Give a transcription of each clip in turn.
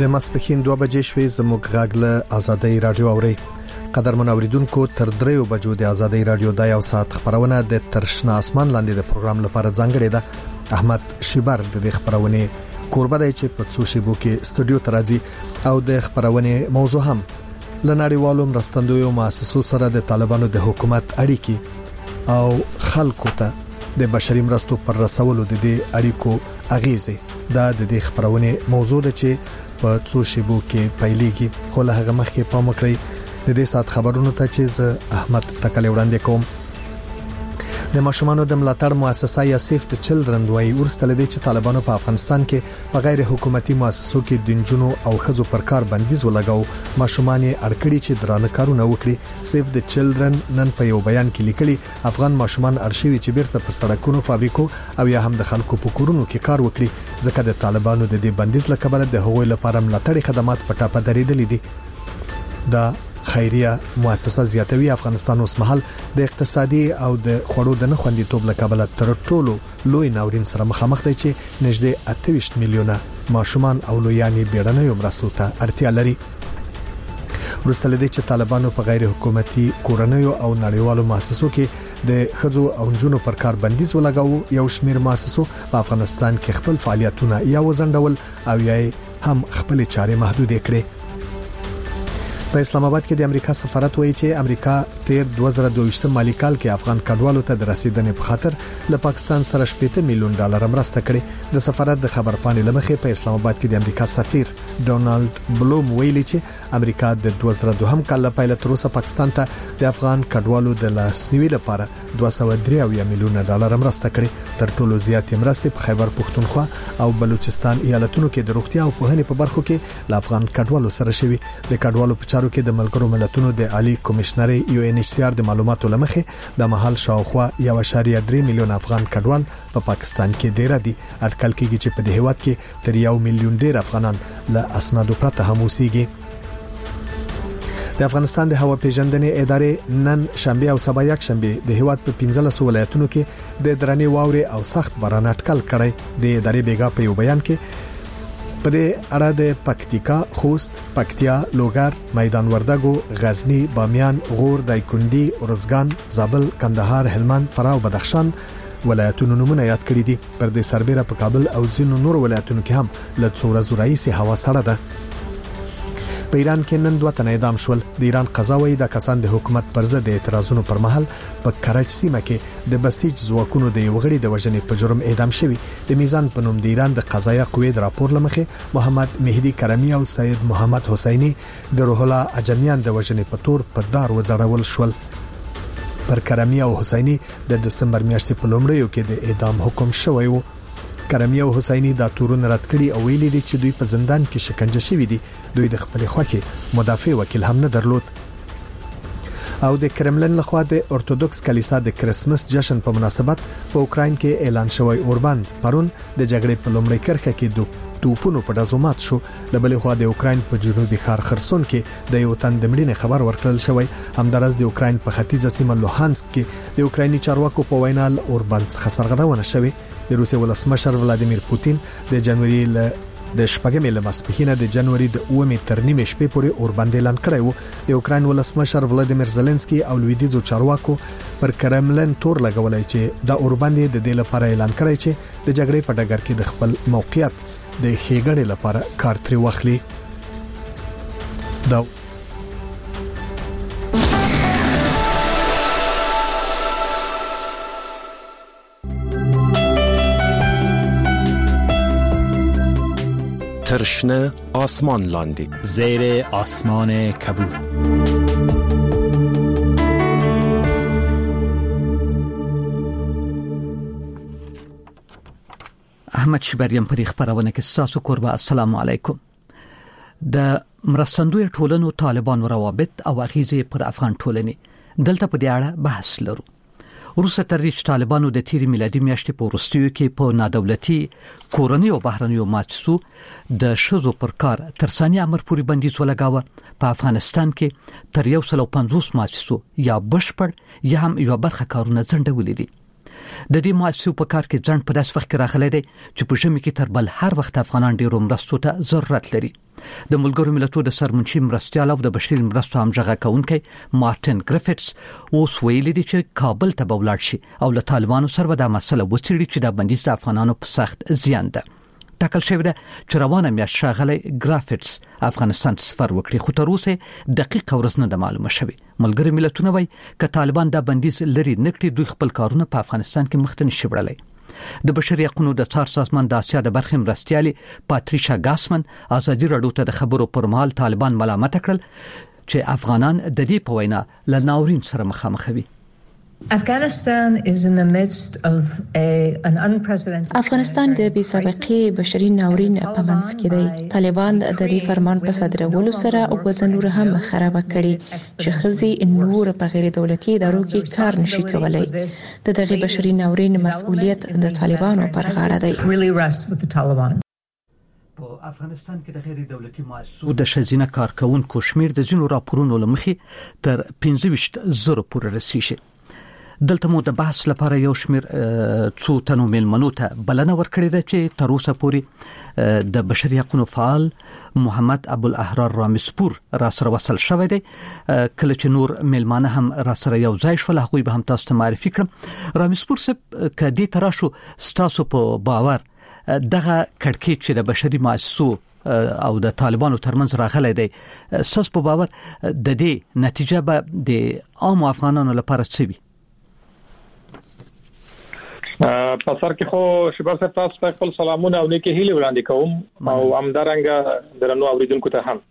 د ماسپښین 2 بجې شوې زموږ غږ له آزادۍ رادیو اوري. قدرمن اوریدونکو تر 3 بجو د آزادۍ رادیو د یو ساعت خبرونه د ترشنا اسمان لاندې د پروګرام لپاره ځانګړې ده. احمد شیبر د خبرونه کوربه دی چې په څو شیبو کې استودیو ترازی او د خبرونه موضوع هم لنړیوالو مرستندویو مؤسسو سره د طالبانو د حکومت اړیکې او خلکو ته د بشري مرستو پر رسولو د دې اړیکو اغیزه دا د دې خبرونه موضوع ده چې په څو شیبو کې پیلېږي. خو له هغه مخکې پام وکړئ د دې سات خبرونو ته چې احمد تکل وړاندې کوم. د ماشومانو د ملاتړ مؤسسه یا سیف د چلډرن دوی ورستل دي چې طالبانو په افغانستان کې په غیر حکومتي مؤسسو کې د جنونو او خزو پر کار بندیز ولګاو. ماشومان یې اړکړي چې درانه کارونه وکړي. سیف د چلډرن نن په یو بیان کې لیکلي افغان ماشومان ارشیوي چې بیرته په سړکونو فابریکو او یا هم د خلکو په کورونو کې کار وکړي ځکه د طالبانو د دې بندیز لپاره د هغوی لپاره ملاتړي خدمات په ټاپه درېدلې دي. دا خیریه مؤسسه زیاتوي افغانستان اوس مهال د اقتصادي او د خوړو د نخوندیتوب لکابل تر ټولو لوی ناورین سره مخامخ دی چې نږدې 28 میلیونه ماشومان او لویانی بیړنۍ مرستو ته اړتیا لري. ورسته لدی چې طالبانو په غیر حکومتي کورنیو او نړیوالو مؤسسو کې د خزو او جنونو پر کار بندیز ولګاو. یو شمیر مؤسسو په افغانستان کې خپل فعالیتونه یا وزندول او یا هم خپل چارې محدود کړي. په اسلام آباد کې د امریکا سفارت وایي چې امریکا تیر 2022 مالی کال کې افغان کډوالو ته د رسیدنې په خاطر له پاکستان سره 8 میلیون ډالر مرسته کړې. د سفارت د خبر پاڼې لمخې په اسلام آباد کې د امریکا سفیر ډونالد بلوم ویلي چې امریکا د 2002 کال لپاره تر اوسه پاکستان ته د افغان کډوالو د لاسنیوي لپاره 203 میلیون ډالر مرسته کړې. تر ټولو زیاتې مرستې په خیبر پښتونخوا او بلوچستان ایالتونو کې د روغتیا او پوهنې په برخو کې د افغان کډوالو سره شوي. د کډوالو په چارو کې د ملګرو ملتونو د عالی کمشنر UNHCR د معلوماتو لمخې د محل شاوخوا 1.3 میلیون افغان کډوال په پاکستان کې ډیر دي. اټکل کېږي چې په دې هیواد کې تر 1 میلیون ډیر افغانان له اسنادو پرته هم اوسېږي. د افغانستان د هوا پیژندنې ادارې نن شنبه او سبا یک شنبه د هیواد په 15 ولایتونو کې د درنې واورې او سخت باران اټکل کړی. د ادارې بیګا په یو بیان کې په دې اړه د پکتیکا، خوست، پکتیا، لوګر، میدان وردګو، غزنی، بامیان، غور، دایکندي، ارزګان، زابل، کندهار، هلمند، فراه او بدخشان ولایتونو نمونه یاد کړی دي. پر دې سربېره په کابل او ځینو نور ولایتونو کې هم له څو ورځې راهیسې هوا سړه ده. په ایران کې نن 2 تنه اعدام شول. د ایران قضا وايي د کسان د حکومت پر ضد اعتراضونو پر مهال په کراچ سیمه کې د بسیج ځواکونو د یو غړي د وژنې په جرم اعدام شوي. د میزان په نوم د ایران د قضایه قوې د راپور لمخې محمد مهدی کرمی او سید محمد حسینی د روح الله اجمیان د وژنې په تور په دار وځړول شول. پر کرمی او حسینی د دسمبر میاشتې په لومړیو کې د اعدام حکم شوی و. کرمی او حسینی دا تورونه رد کړي او ویلي دي چې دوی په زندان کې شکنجه شوي دي. دوی د خپل خوښي مدافع وکیل هم نه درلود. او د کرملن لخوا د ارتودوکس کلیسا د کریسمس جشن په مناسبت په اوکراین کې اعلان شوی اوربند پرون د جګړې په لومړۍ کرښه کې توپونو په ډزومات شو. لبلې خوا د اوکراین په جنوبي ښار خرسون کې د یو تن د مړینې خبر ورکړل شوی. همدارس د اوکراین په ختیځه سیمه لوهانسک کې د اوکرایني چارواکو په وینا اوربند څخه سرغړونه شوې. د روسیې ولسمشر ولادیمیر پوتین د جنوري د شپږمې لمسپخینه د جنوري د 9 تر نیمې شپې پورې اوربند اعلان کړی و. د اوکراین ولسمشر ولادیمیر زيلنسکي او لویدیځو چارواکو پر کرملن تور لګولای چې د اوربند د دې لپاره اعلان کړی چې د جګړې په ډګر کې د خپل موقعیت د ښېګڼې لپاره کار ترې واخلي. دا ترشنه آسمان لاندی زیر آسمان کبود. احمد شبریم پر خبرونه کې تاسو قربا السلام علیکم. د مرستندوی ټولنو طالبان روابط او اغیزې پر افغان ټولنې دلته په دې اړه بحث لرو. وروسته تر دې چې طالبانو د تیر میلادي میاشتې په وروستیو کې په نادولتي کورنۍ او بهرنیو مؤسسو د شذو پر کار تر ثانیه امر پورې بندیز ولګاوه. په افغانستان کې تر 150 مؤسسو یا بشپړ یا هم یو برخه کارونه ځنډولې دي. د دې مؤسسو په کار کې ځنډ په داس وخت کې راغلی دی چې په ژمي کې تر بل هر وخت افغانان ډیرو مرستو ته ضرورت لري. د ملګرو ملتونو د سرمنشي مرستیال او د بشري مرستو همغږی کونکي مارټن ګریفټس اوس ویلي دی چې کابل ته به ولاړ شي او له طالبانو سره به دا مسله وڅېړي چې دا بندیز د افغانانو په سخت زیان ده. ټاکل شوی ده چې روانه میاشت ښاغلی ګرافټس افغانستان سفر وکړي، خو تر اوسه دقیق ورځ نه ده معلومه شوې. ملګري ملتونه وایي که طالبان دا بندیز لري نه کړي دوی خپل کارونه په افغانستان کې مخ ته نشي وړلی. د بشري حقوقو د څار سازمان د اسیا د برخې مرستیالې پاتریشا ګاسمن ازادي راډیو ته د خبرو پر مهال طالبان ملامت کړل چې افغانان د دې په وینا له ناورین سره مخامخ وي. افغانستان د بې سابقې بشري ناورین په منځ کې دی. طالبان د دې فرمان په صادرولو سره وزن نور هم خراب کړي چې ښځې نور په غیر دولتي ادارو کې کار نشي کولای. د دغه بشري ناورین مسؤلیت د طالبانو پر غاړه دی. په افغانستان کې د غیر دولتي مؤسسو د ښځینه کارکونکو شمیر د ځینو راپورونو له مخې تر 25,000 پورې رسیږي. دلته مو د بحث لپاره یو شمیر څو تنو مېلمنو ته بلنه ورکړې ده چې تر اوسه پورې د بشري حقوقو فعال محمد ابوالاحرار رامسپور را سره وصل شوی دی. کله چې نور مېلمانه هم را سره یو ځای شول هغوی به هم تاسو ته معرفي کړم. رامسپور صاحب که دې ته راشو ستاسو په باور دغه کړکېچ چې د بشري مؤسسو او د طالبانو ترمنځ راغلی دی ستاسو په باور د دې نتیجه به د عام افغانانو لپاره څه وي؟ په سر کې خو شباب صاحب تاسو ته خپل سلامونه او نیکی هیله وړاندې کوم او همدارنګه درنو اوریدونکو ته هم.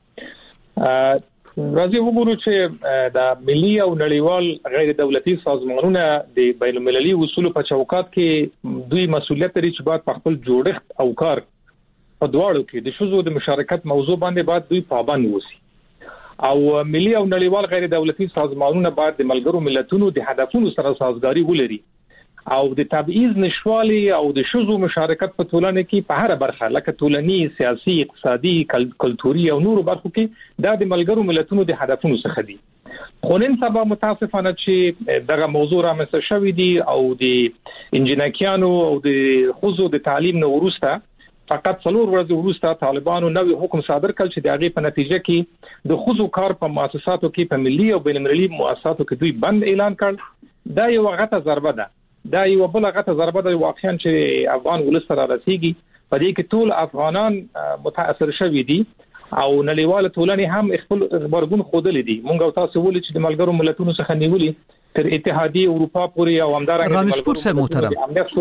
راځي وګورو چې د ملي او نړیوال غیر دولتي سازمانونه د بین المللي اصولو په چوکاټ کې دوی مسؤلیت لري چې باید په خپل جوړښت او کار په دواړو کې د شذو د مشارکت موضوع باندې باید دوی پابند ووسی او ملي او نړیوال غیر دولتي سازمانونه باید د ملګرو ملتونو د هدفونو سره سازګاری ولري او د تبعیض نشوالي او د شذو مشارکت په ټولنه کې په هر برخه لکه ټولنی، سیاسي، اقتصادي، کلتوري او نورو برخو کې د ملګرو ملتونو د هدفونو څخه دي. خو نن سبا متاسفانه چې دغه موضوع رامنځته شوی دی او د انجینرانو او د خوځو د تعلیم نو ورسته فقط 4 ورځې وروسته طالبانو نوې حکم صادر کړ چې د هغه په نتیجه کې د خوځو کار په مؤسساتو کې په ملي او بین المللي مؤسساتو کې دوی بند اعلان کړ. دا یو غټه ضربه ده. دا یو بل غټه ضربه ده واقعا چې افغان ولس سره رسیږي. په دې کې ټول افغانان متاثر شوي دي او نړیواله ټولنه هم خپل خبرګون خوده دي. مونږ تاسو ولې چې د ملګرو ملتونو څخه نیولي تر اتحادیه اروپا پورې او همدارنګه رامسپور صاحب محترم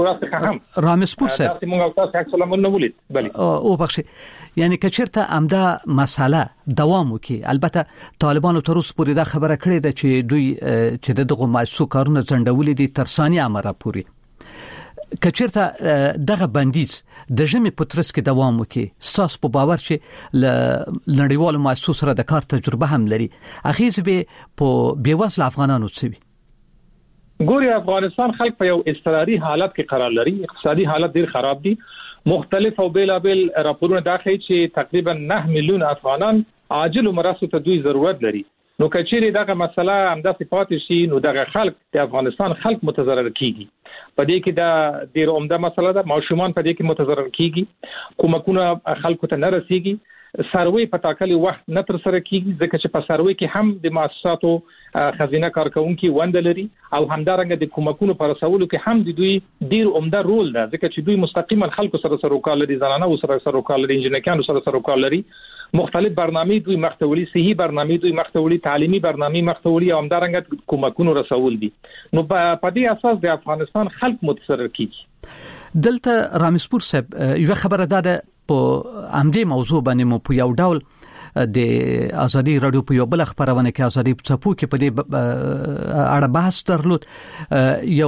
رامسپور صاحب موږ تاسو عکس العمل نه ولید بلی او بخښي یعنی کچرته امدا مساله دوام وکي. البته طالبانو تر اوسه پورې دا خبره کړې ده چې دوی چې دغه مؤسسو کارونه ځنډولې دي تر ثانیه امره پورې. کچرته دغه بندیز د ژمي په ترڅ کې دوام وکي ساس په باور چې لنړیوالو مؤسسو سره د کار تجربه هم لري اخیز به په بیوزل افغانانو څه وي؟ ګوري افغانستان خلک په یو اضطراري حالت کې قرار لري. اقتصادي حالت ډیر خراب دي. مختلف او بیلابل راپورونه داخلي چې تقریبا 9 میلیون افغانان عاجل مرستو ته دوی ضرورت لري. نو کچېری دغه مسله همدا صفات شي نو دغه خلک د افغانستان خلک متضرر کیږي. په دې کې دا ډیر عمده مسله ده. ماشومان په دې کې متضرر کیږي. کومکونه خلکو ته نه رسیږي. سروي په تاکلي وخت نه تر سره کیږي ځکه چې په سروي کې هم د مؤسساتو خزینه کارکونکو وند لري او همدارنګه د کومکونو پر رسولو کې هم د دوی ډیر عمده رول ده ځکه چې دوی مستقیما خلکو سره سروکار لري، زنانه سره سروکار لري، انجینرانو سره سروکار لري. مختلف برنامې دوی مختولي، صحي برنامې دوی مختولي، تعلیمي برنامې مختولي او همدارنګه کومکونو رسول دي. نو په دې اساس د افغانستان خلک متضرر کیږي. دلته رامسپور صاحب یو خبره ده په امدې موضوع باندې مو په یو ډول د ازادي رادیو په یو بل خبرونه کې ازادي چپو کې په دې اړه بحث درلود. یو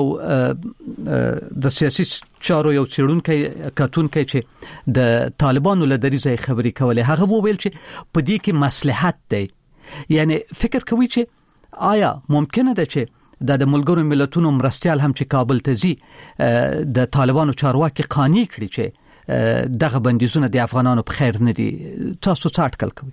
د سیاسي چارو یو څېړونکی کتونکی چې د طالبانو له دریځه خبرې کولې هغه وویل چې په دې کې مصلحت دی. یعنی فکر کوي چې آیا ممکنه ده چې د ملګرو ملتونو مرستيال هم چې کابل ته ځي د طالبانو چارواکي قانع کړي چې دغه بندیزونه د افغانانو په خیر نه دي. تاسو څه اټکل کوئ؟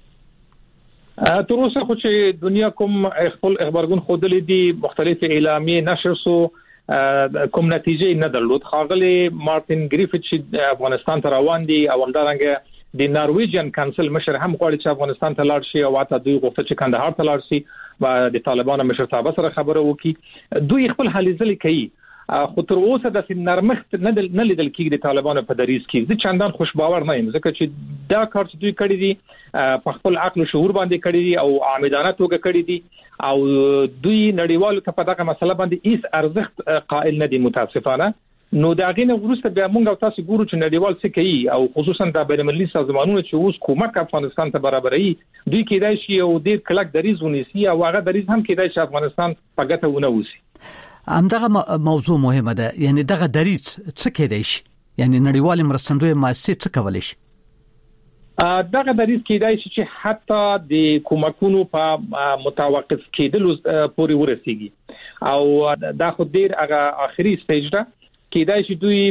تر اوسه خو چې دنیا کوم خپل خبرګون خوده دي مختلف اعلامیې نشر سو کوم نتیجه نه درلود. خاغلی مارټین ګریفټ چې افغانستان ته روان دي او همدارنګه د نارویجن کانسل مشر هم غواړي چې افغانستان ته لاړ شي او حتی دوی غوښتل چې کندهار ته لاړ شي او د طالبانو مشرتابه سره خبره وکړي. دوی خپل هلې ځلې کوي خو تر اوسه د نرمښت نه لیدل کېږي د طالبانو په دریځ کې. زه چندان خوشباور نه یم ځکه چې دا کار چې دوی کړی دي په خپل عقل او شعور باندې کړی دي او عامدانه توګه کړی دي او دوی نړیوالو ته په دغه مسله باندې هیڅ ارزښت قائل نه دي متاسفانه. نو دا غینه ورسته بیا موږ تاسو ګورو چې نړیوال څه کوي او خصوصا د بینالمللي سازمانونو چې اوس کومک افغانستان ته برابرایي دوی کېدای شي او ډیر کلک دریځ ونیسي او هغه دریځ هم کېدای شي افغانستان په ګټه ونه وسی. همدغه موضوع مهمه ده، یعنی دغه دریځ څه کېدای شي، یعنی نړیوال مرستندوی مؤسسې څه کولای شي؟ دغه دریځ کېدای شي چې حتی د کومکونو په متوقف کېدلو پورې ورسیږي او دا خو ډیر هغه اخري سټیج ده. کېدای شي دوی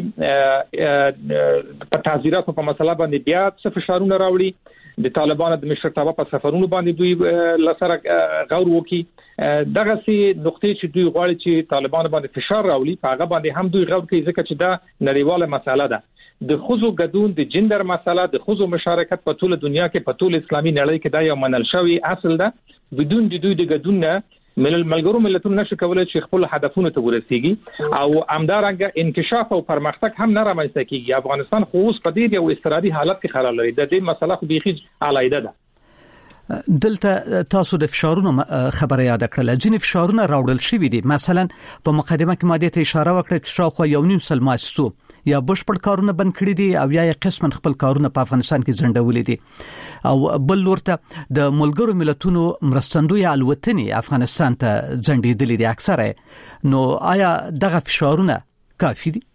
په تعزیراتو په مسله باندې بیا څه فشارونه راوړي، د طالبانو د مشرتابه په سفرونو باندې دوی لسره غور وکړي. دغه سي نقطې چې دوی غواړي چې طالبانو باندې فشار راوړي په هغه باندې هم دوی غور کوي ځکه چې دا نړیواله مسله ده. د خزو ګډون د جندر مسله د خزو مشارکت په ټوله دنیا کې په ټوله اسلامي نړۍ کې دا یو منل شوی اصل ده. بدون د دوی د ګډون نه ملګرو ملتونو نشي کولای چې خپل هدفونو ته ورسیږي او همدارنګه انکشاف او پرمختګ هم نه رامنځته کیږي. افغانستان خو اوس په دې یو استرادي حالت کې قرار لري. د دې مسله خو بيخي علایده ده. دلته تاسو د فشارونو خبره یاد کړل، ځینې فشارونه راوړل شوي دي. مثلا په مقدمه کې ماده ته اشاره وکړه چې شاوخوا 1.5 سل مؤسسو یا بشپړ کارونه بند کړی دي او یا قسماً خپل کارونه په افغانستان کې ځنډولې دي او بل ورته د ملګرو ملتونو مرستندوی الوتنې افغانستان ته ځنډېدلې دي اکثره. نو آیا دغه فشارونه کافي دي؟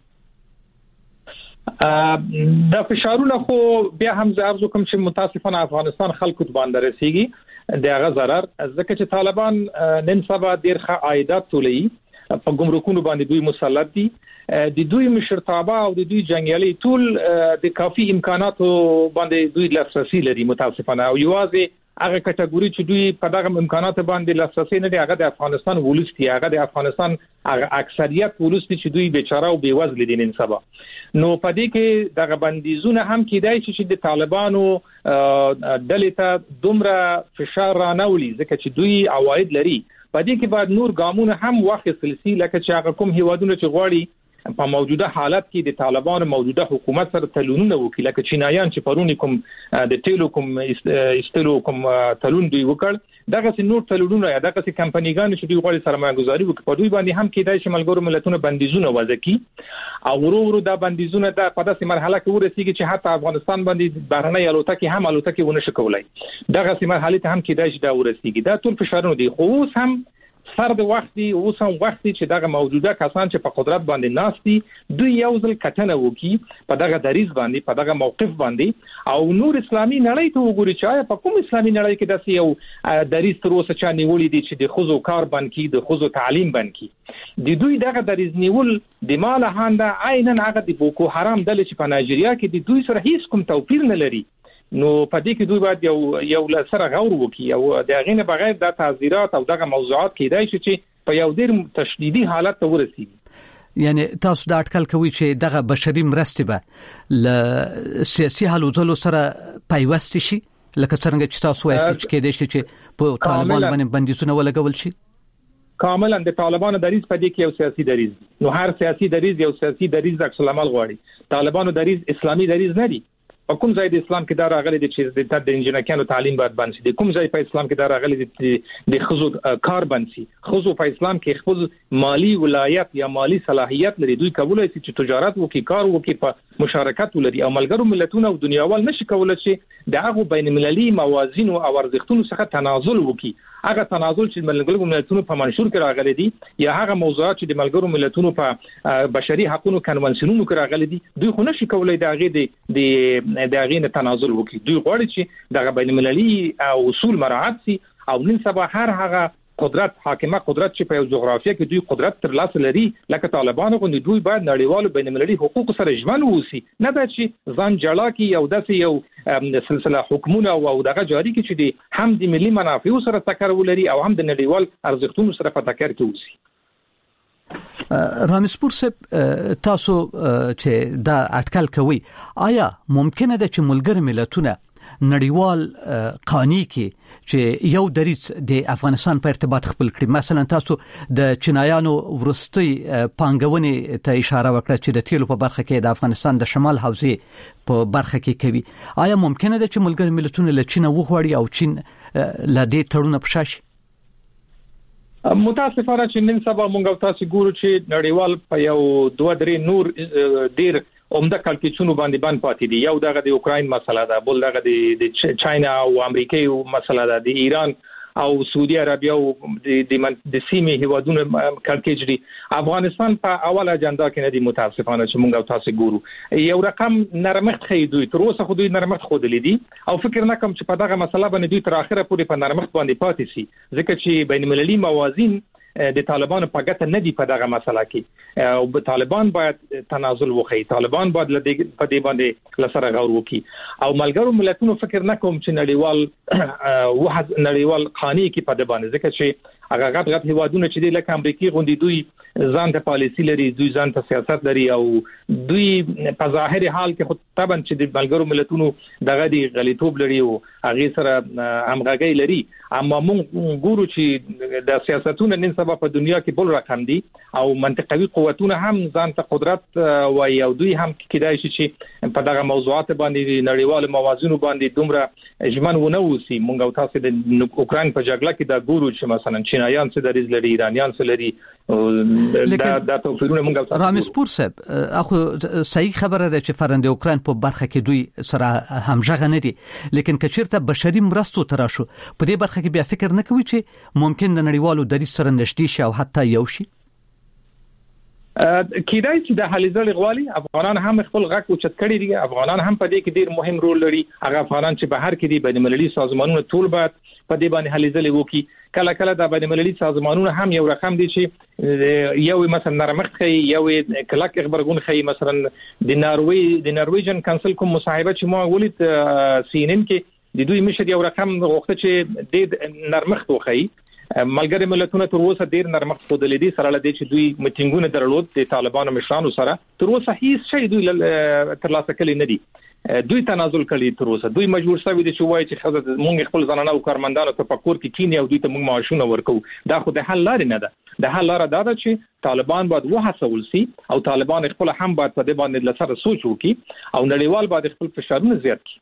دا فشارونه خو بیا هم زه ارزو کوم چې متاسفانه افغانستان خلکو ته باندې رسیږي د هغه ضرر ځکه چې طالبان نن سبا ډیر ښه عایدات تولي په ګمرکونو باندې دوی مسلط دي. د دوی مشرتابه او د دوی جنگیالي ټول د کافي امکاناتو باندې دوی لاسرسي لري متاسفانه او یوازې هغه کټګوري چې دوی په دغه امکاناتو باندې لاسرسي نه لري هغه د افغانستان ولس دی، هغه د افغانستان اکثریت ولس دی چې دوی بیچاره او بیوزل دي نن سبا. نو په دې کې دغه بندیزونه هم کېدای شي چې د طالبانو ډلې ته دومره فشار رانولي ځکه چې دوی عواید لري. په دې کې بعد نور ګامونه هم واخیستل شي لکه چې هغه کوم هیوادونه چې غواړي په موجوده حالت کې د طالبانو موجوده حکومت سره تلونونه وکړي لکه چینایان چې پرونی کوم د تیلو کوم استلو کوم تلون دوی وکړ دغه نور تلونونه یا دغه کمپنیګان چې دوی غواړي سرمایه‌ګذاري وکړي په دوی باندې هم کېدای شي ملګرو ملتونو بندیزونه وضع کړي او ورو د بندیزونه د په داسې مرحله کې ورسیږي چې حتی افغانستان باندې بهرنۍ الوتکې هم الوتکې ونه شي کولای. دغه مرحله ته هم کېدای شي دا ورسیږي. دا ټول فشارونه دي خو اوس هم سر د وخت دی اوس هم وخت دی چې دغه موجوده کسان چې په قدرت باندې ناست دي دوی یو ځل کتنه وکړي په دغه دریځ باندې په دغه موقف باندې او نور اسلامي نړۍ ته وګوري چې په کوم اسلامي نړۍ کې داسې یو دریځ تر اوسه چا نیولې دي چې د خزو کار بند کړي د خزو تعلیم بند کړي. د دوی دغه دریځ نیول د مال هانده عیناً هغه د بوکو حرام ډلې چې په نایجیریا کې د دوی سره هیڅ کوم توپیر نه لري. نو په دې کې دوی باید یو لسره غور وکړي او د غینه بغیر د تعزیرات او دغه موضوعات کېدای شي چې په یو ډیر تشدیدي حالت ته ورسیږي. یعنی تاسو دا اټکل کوي چې دغه بشري مرستې به ل سیاسي حل وځلو سره پیوست شي لکه څنګه چې تاسو وایي چې کېدای شي چې په طالبان باندې بندیزونه ولګول شي؟ کاملا د طالبانو دریځ په دې کې یو سیاسي دریځ نو هر سیاسي دریځ یو سیاسي دریځ عکس العمل غواړي. طالبانو دریځ اسلامي دریځ نه دی. په کوم ځای د اسلام کې دا راغلي دي چې د انجینرانو تعلیم باید بند شي، د کوم ځای په اسلام کې دا راغلي دي چې د خزو کار بند شي. خزو په اسلام کې خپل مالی ولایت یا مالی صلاحیت لري، دوی کولای شي چې تجارت وکړي، کار وکړي، په مشارکت ولري او ملګرو ملتونو او دنیاوال نشي کولای چې د هغه بین المللي موازین او ارزښتونو څخه تنازل وکړي. هغه تنازل چې ملګرو ملتونو په منشور کې راغلي دي یا هغه موضوعات چې د ملګرو ملتونو په بشري حقوقو کنونسیونونو کې راغلي دي دوی خو نشي کولای د هغه نه تنازل وکړي. دوی غواړي چې دغه بین المللي اصول مراعات شي او نن سبا هر هغه قدرت حاکمه قدرت چې په جغرافیه کې دوی قدرت تر لاسه لري لکه طالبانو غوندي دوی باید نړیوالو بین المللي حقوقو سره ژمن ووسی، نه دا چې ځان جلا کی یو داسې یو سلسله حکومونه او دغه جاری کی چې د هم د ملي منافعو سره ټکر ولري او هم د نړیوال ارزښتونو سره په ټکر کې ووسی. رامسپور صاحب تاسو چې دا اټکل کوي آیا ممکنه ده چې ملګری ملتونه نړیوال قانون کې چې یو دریځ د افغانستان په ارتباط خپل کړي؟ مثلا تاسو د چینایانو ورستي پانګونې ته اشاره وکړه چې د تیلو په برخه کې د افغانستان د شمال حوزې په برخه کې کوي. آیا ممکنه ده چې ملګری ملتونه له چین وغواړي او چین له دې تړون په شاش؟ متاسفانه چې نن سبا مونږ تاسو ګورو چې نړیوال په یو 2-3 نور ډیر عمده کلکچونو باندې پاتې دي. یو دغه د اوکراین مسله ده، بل دغه د چاینا او امریکای مسله ده، د ایران او سعودي عربیا او د سیمې هیوادونو کلکچ دي. افغانستان په اوله اجنډا کې نه دي متاسفانه چې مونږ تاسو ګورو. یو رقم نرمښت خې دوی تر اوسه خو دوی نرمښت خودلې دي او فکر نه کوم چې په دغه مسله باندې دوی تر اخره پورې په نرمښت باندې پاتې شي، ځکه چې بین المللي موازین د طالبانو په ګټه نه دی په دغه مسله کې او طالبان باید تنازل وکړي، طالبان باید په دې باندې لسره غور وکړي او ملګرو ملتونو فکر نه کوم چې نړیوال قانون کې په دې باندې، ځکه چې هغه غټ هیوادونه چې د امریکای غونډې دوی ځان ته پالیسی لري، دوی ځان ته سیاست لري او دوی په ظاهري حال کې خو طبعا چې د ملګرو ملتونو دغه دی غلیطوب لري او هغه سره همغږي لري. اما موږ ګورو چې د سیاستونو نن سبا په دنیا کې بل رقم دي او منطقوي قوتونه هم ځان ته قدرت وایي او دوی هم کېدای شي چې په دغه موضوعات باندې نړیوال موازینو باندې دومره ژمن ونه وسی. موږ تاسو د اوکرين په جګړه کې دا ګورو چې مثلا چینایان څه دریز لري، ایرانیان څه لري، دا توفیرونه موږ رامسپور صاحب اخو صحیح خبره ده چې فرند اوکرين په برخه کې دوی سره همغږ نه دي، لیکن کچیرته بشري مرستو تراشو په دې برخه کې بیا فکر نه کوي چې ممکن د نړیوالو دریځ سره نشتی شي او حتی یو شي؟ کیدای چې د حلیزل غوالي افغانان هم خپل غږ اوچت کړي دي، افغانان هم په دې کې ډیر مهم رول لري. هغه افغانان چې بهر کې دي بین المللي سازمانونو ټول باید په دې باندې حلیزل وکړي. کله د بین المللي سازمانونو هم یو رقم دي چې یو مثلا نرمښت خي، یو کلک خبرګون خي. مثلا د نارویجن کانسل کوم مصاحبه چې ما ولید CNN کې د دوی مشر یو رقم غوښته چې د نرمښت وخی. ملګری ملتونه تر اوسه ډیر نرمښت خودلې دي سره لدی چې دوی میټینګونه درلود د طالبانو مشرانو سره، تر اوسه هیڅ شی دوی ترلاسه کړی نه دي. دوی تنازل کړي، تر اوسه دوی مجبور شوي دي چې وایي چې خزه مونږ خپل ځانانه او کارمندانو ته پکور کې کینی او دوی ته مونږ معاشونه ورکو. دا خو د حل لارې نه ده. د حل لار دا ده چې طالبان باید وهڅول شي او طالبان خپل هم باید په دې باندې لسره سوچ وکړي او نړیوال باید خپل فشارونه زیات کړي.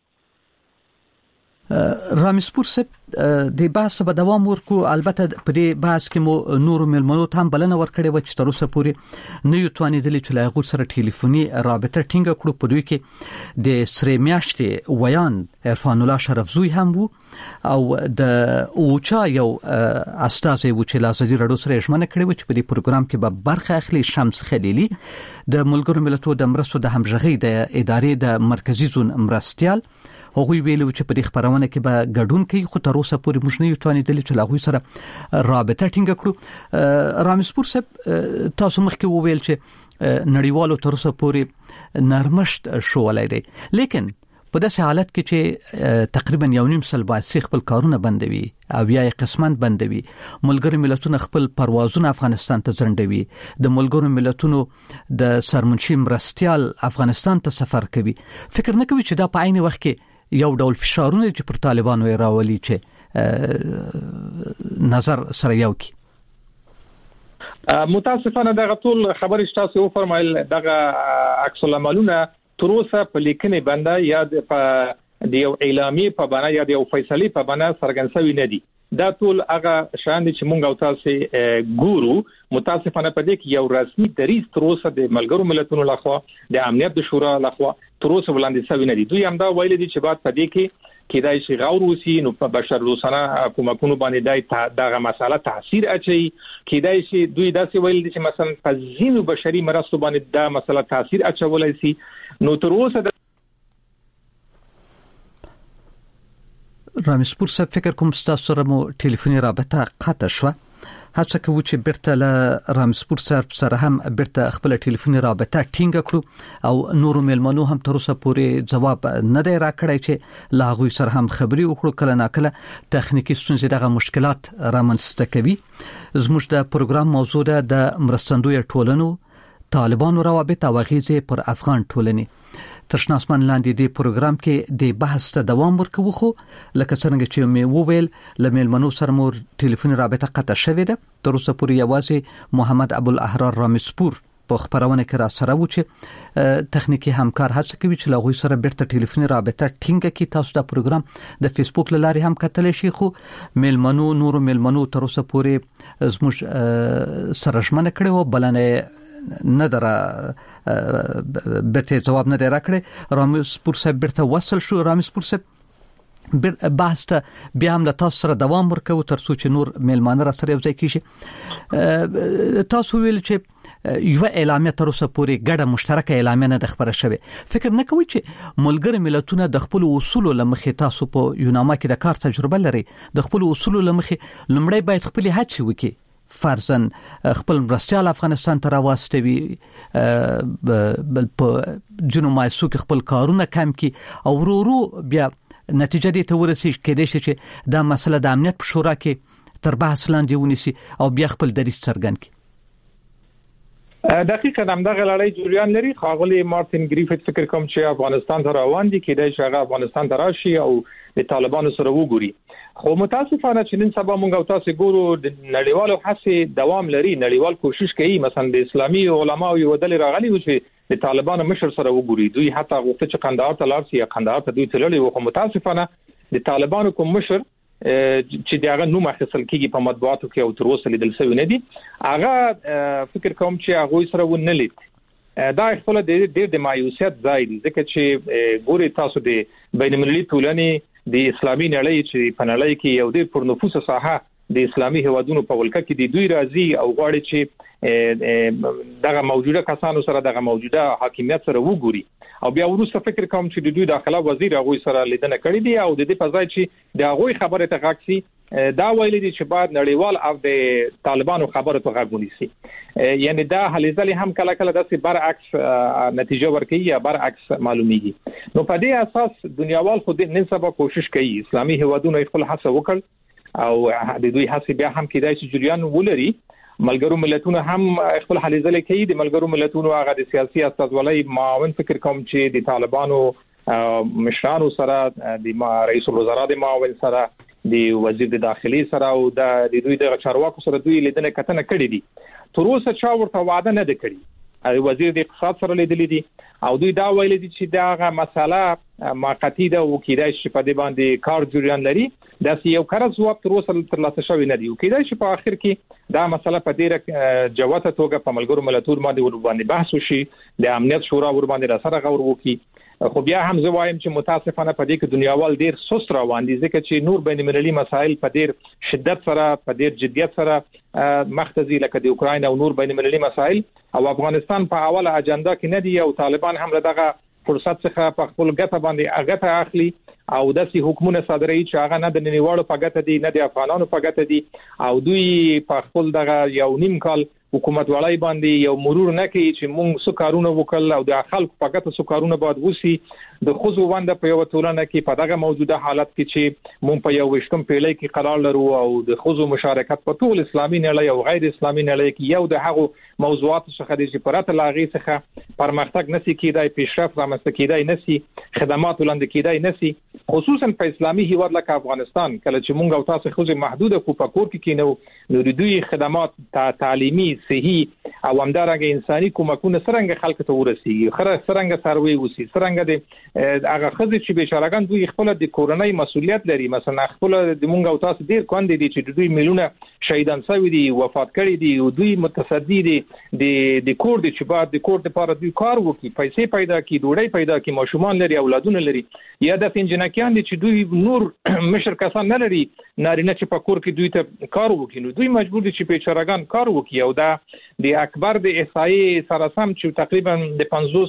رامسپور صاحب د بحث په دوام ورکو، البته په دې بحث کې مو نور ملمنو هم بلنه ورکړې و چې تر اوسه پورې نه یو توانیدل چې له غوړ سره ټلیفوني رابطه ټینګه کړو. په دوی کې د سری میاشتې ویان عرفان الله شرفزوی هم وو او د اوچا یو استاذ وو چې لازم رادیو سره ژمنه کړې و چې په دې پروګرام کې به برخه اخلي. شمس خلیلی د ملګرو ملتونو د مرستو د همغږي د ادارې د مرکزی زون مرستيال هغوی ویلو چې په دې خبرونه کې به ګډون کوي، خو تر اوسه پورې موږ نه یو توانیدل چې له هغوی سره رابطه ټینګه کړو. رامسپور صاحب تاسو مخکې وویل چې نړیوالو تر اوسه پورې نرمښت شوولای دی، لیکن په داسې حالت کې چې تقریبا 1.5 سال بعد خپل کارونه بندوي او یا قسمت بندوي، ملګرو ملتونو خپل پروازونه افغانستان ته ځنډوي، د ملګرو ملتونو د سرمنشي مرستيال افغانستان ته سفر کوي، فکر نه کوي چې دا په عین وخت کې یو ډول فشارونه چې پر طالبانو راولي چې نظر سره یو کی؟ متاسفانه دغه ټول خبرې تاسو یو فرمایل دغه عکس العملونه تر اوسه په لیکنې باندې یا د یو اعلامیه په باندې یا د یو فیصله په باندې څرګندوي نه دي. دا ټول هغه شان دي چې مونږ او تاسو ګورو. متاسفانه په دې کې یو رسمي دریځ تر اوسه د ملګرو ملتونو لخوا د امنیت د شورا لخوا تر اوسه وړاندې شوی نه دي. دوی هم دا ویل دي چې بعد په دې کې کېدای شي غور وسی نو په بشر دوستانه حکومتونو باندې دغه مسله تاثیر اچي. کېدای شي دوی داسې ویل دي چې مثلا په ځینو بشري مرستو باندې دا مسله تاثیر اچولای شي. نو تر اوسه رامسپور صاحب فکر کوم تاسو سره مو ټلیفوني رابطه قطع شوه. هڅه کوو چې بیرته له رامسپور سره هم بیرته خپل ټلیفوني رابطه ټینګ کړو او نورو ملمنو هم تر اوسه پورې جواب نه دی راکړی چې لا غوي سره هم خبري وکړو. کله ناکله تخنیکی ستونزې دغه مشکلات رامنځته کوي. زموږ د پروګرام موضوع ده د مرستندوی ټولنو، طالبانو روابط او اغیزې پر افغان ټولنې. تر شنه اسمان لاندې د پروګرام کې د بحث ته دوام ورکوو، خو لکه څنګه چې مې وویل له ملمنو سره مور ټلیفوني رابطه قطع شوې ده. تر اوسه پورې یوازې محمد ابوالاحرار رامسپور په خبرونه کې را سره و چې تخنیکی همکار هڅه کوي چې له غوي سره بیرته ټلیفوني رابطه ټینګه کړي. تاسو د پروګرام د فیسبوک لارې هم کتلی شئ، خو نورو ملمنو تر اوسه پورې زموږ سره ژمنه کړې و، بلنه نه دره بیرته جواب نه دی راکړی. رامسپور صاحب بیرته وصل شو. رامسپور صاحب بحث ته بیا هم له تاسو سره دوام ورکوو تر څو چې نور ملمانه را سره یوځای کیږي. تاسو ویل چې یو اعلامیه تر اوسه پورې ګډه مشترکه اعلامیه نه خبره شوه. فکر نه کوئ چې ملګری ملتونه د خپل اصول لمخې تاسو په یوناما کې د کار تجربه لري، د خپل اصول لمخې لمړی باید خپل هڅې وکړي، فرضاً خپل مرستيال افغانستان ته راوستوي، بل په جنوب مایسو کې خپل کارونه کم کی او ورو بیا نتیجه دې ته ورسیږي کېدای شي چې دا مسله د امنیت په شورا کې تر بحث لاندې ونیسي او بیا خپل دریځ څرګند کړي. دقیقاً همدغه لړۍ جریان لري. خاغلی مارتین گریفیت فکر کوم چې افغانستان ته روان دي، کېدای شي هغه افغانستان ته راشي او د طالبانو سره وګوري. خو متاسفانه چې نن سبا موږ او تاسو ګورو د نړیوالو هڅې دوام لري، نړیوال کوشش کوي. مثلا د اسلامي علماو یو ډلې راغلي و چې د طالبانو مشر سره وګوري. دوی حتی غوښتل چې قندهار ته لاړ شي یا قندهار ته دوی تللی و، خو متاسفانه د طالبانو کوم مشر چې دغه نوم اخیستل کیږي په مطبوعاتو کې او تر اوسه لیدل شوی نه دي، هغه فکر کوم چې هغه سره ونه لید. دا خپل د مایوسیت ځای دی، ځکه چې ګوري تاسو د بین المللي ټولنې د اسلامي نړۍ چې په نړۍ کې یو ډېر پر نفوذ ساحه د اسلامي هوادونو په ولکه کې د دوی راځي او غواړي چې دغه موجوده کسانو سره دغه موجوده حاکمیت سره وګوري او بیا وروسته فکر کوم چې د دوی داخله وزیر هغه سره لیدنه کړې دي او د دې په ځای چې د هغه خبره ته غاکسي دا ویل دي چې بعد نړیوال او د طالبانو خبره ته غاګونی سي. یعنی دا هليځلې هم کله کله د برعکس نتیجه ورکړي یا برعکس معلومیږي. نو په دې اساس دنیاوال خو د نن سبا کوشش کوي اسلامي هوادونو خپل هڅه وکړ او د دوی هڅه بیا هم کېدای شي جریان ولري. ملګرو ملتونو هم خپل هليځلې کوي. د ملګرو ملتونو هغه د سیاسي استازولۍ معاون فکر کوم چې د طالبانو مشرانو سره د رئیس الوزرا د معاون سره د وزیر د داخلي سره او د دوی د چارواکو سره دوی لیدنه کتنه کړې دي. تر اوسه چا ورته وعده نه ده کړې. وزیر د اقتصاد سره لیدلې دي او دوی دا ویل دي چې داغه مسله موقتی ده او کېدای شي په دې باندې کار جریان لري. دا یو کار ځواب تر اوسه ترلاسه شوی نه دی او کېدای شي په اخر کې دا مسله په ډیره جوته توګه په ملګرو ملتونو باندې بحث وشي، د امنیت شورا ور باندې سره غور وکړي. خو بیا هم زه وایم چې متاسفانه په دې کې دنیاوال ډیر سست روان دي، ځکه چې نور بین المللي مسایل په ډیر شدت سره په ډیر جدیت سره مختزي لکه د اوکراین او نور بین المللي مسایل او افغانستان په اوله اجنډا کې نه دي او طالبان هم دغه فرصت څخه په خپل ګټه باندې اغته اخلي او داسې حکومت صادري چې هغه نه د نړیوالو په ګټه دي نه د افغانانو په ګټه دي او دوی په خپل دغه یو نیم کال حکومت ولای باندې یو مرور نه کوي چې موږ څه کارونه وکړل او د خلکو په ګټه څه کارونه باید وسی. د خوځو وند په یو ټولنه کې په دغه موجوده حالت کې چې موږ په یو وشتم پیړۍ کې قرار لرو او د خوځو مشارکت په ټول اسلامي نړۍ او غیر اسلامي نړۍ کې یو د هغه موضوعات څخه د پرته لاغي څخه پرمختګ نسی کېدای، پیشرفت رامنځته کېدای نسی، خدمات وړاندې کېدای نسی، خصوصا په اسلامي هیواد لکه افغانستان. کله چې موږ او تاسو خوځو محدوده کو په کور کې کینو نو د دوی خدمات تعلیمي، صحي او همدارنګه انساني کومکونه څنګه خلکو ته ورسیږي، څنګه سروي وسی، څنګه د هغه خزې چې بیچارهګان دوی خپل د کورنۍ مسولیت لري. مثلا خپل د مونږ او تاسو ډیر کاندي دي چې دوی میلیونه شهیدان شوی دي، وفات کړي دي او دوی متصدی دي د کور د چې بعد د کور لپاره دوی کار وکړي، پیسې پیدا کړي، ډوډۍ پیدا کړي، ماشومان لري، اولادونه لري. یا د انجنکیان دي چې دوی نور مشر کسان نه لري، نارینه چې په کور کې دوی ته کار وکړي نو دوی مجبور دي چې بیچارهګان کار وکړي. او دا د اکبر د احصایې سره سم چې تقریبا د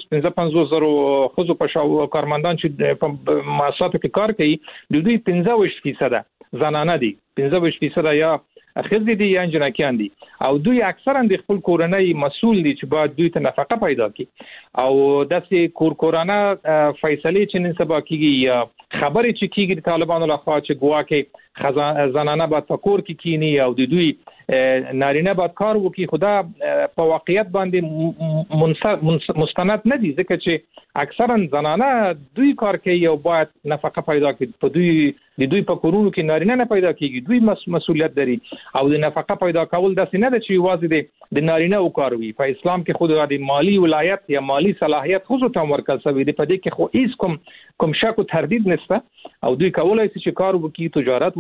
55,000 خزو په کارمندان چې په مؤسساتو کې کار کوي د دوی 15% زنانه دي، 15% یا خزي دي یا جنکیان دي او دوی اکثرا د خپل کورنۍ مسول دي چې باید دوی ته نفقه پیدا کړي او داسې کورکورانه فیصله چې نن سبا کیږي یا خبرې چې کیږي د طالبانو لخوا چې ګواکې زنانه باید فکر کې کینی او د دوی نارینه باید کار وکړي خدا په واقعیت باندې مستند نه دي ځکه چې اکثرا زنانه دوی کار کوي او باید نفقه پیدا کړي په دوی په کورونو کې نارینه نه پیدا کیږي دوی مسؤلیت لري او د نفقه پیدا کول داسې نه ده چې واځي د نارینه او کار وي په اسلام کې خود د مالی ولایت یا مالی صلاحیت خو ته ورکړل شوی دی په دې کې خو هیڅ کوم شک او تردید نشته او دوی کولای شي چې کار وکړي تجارت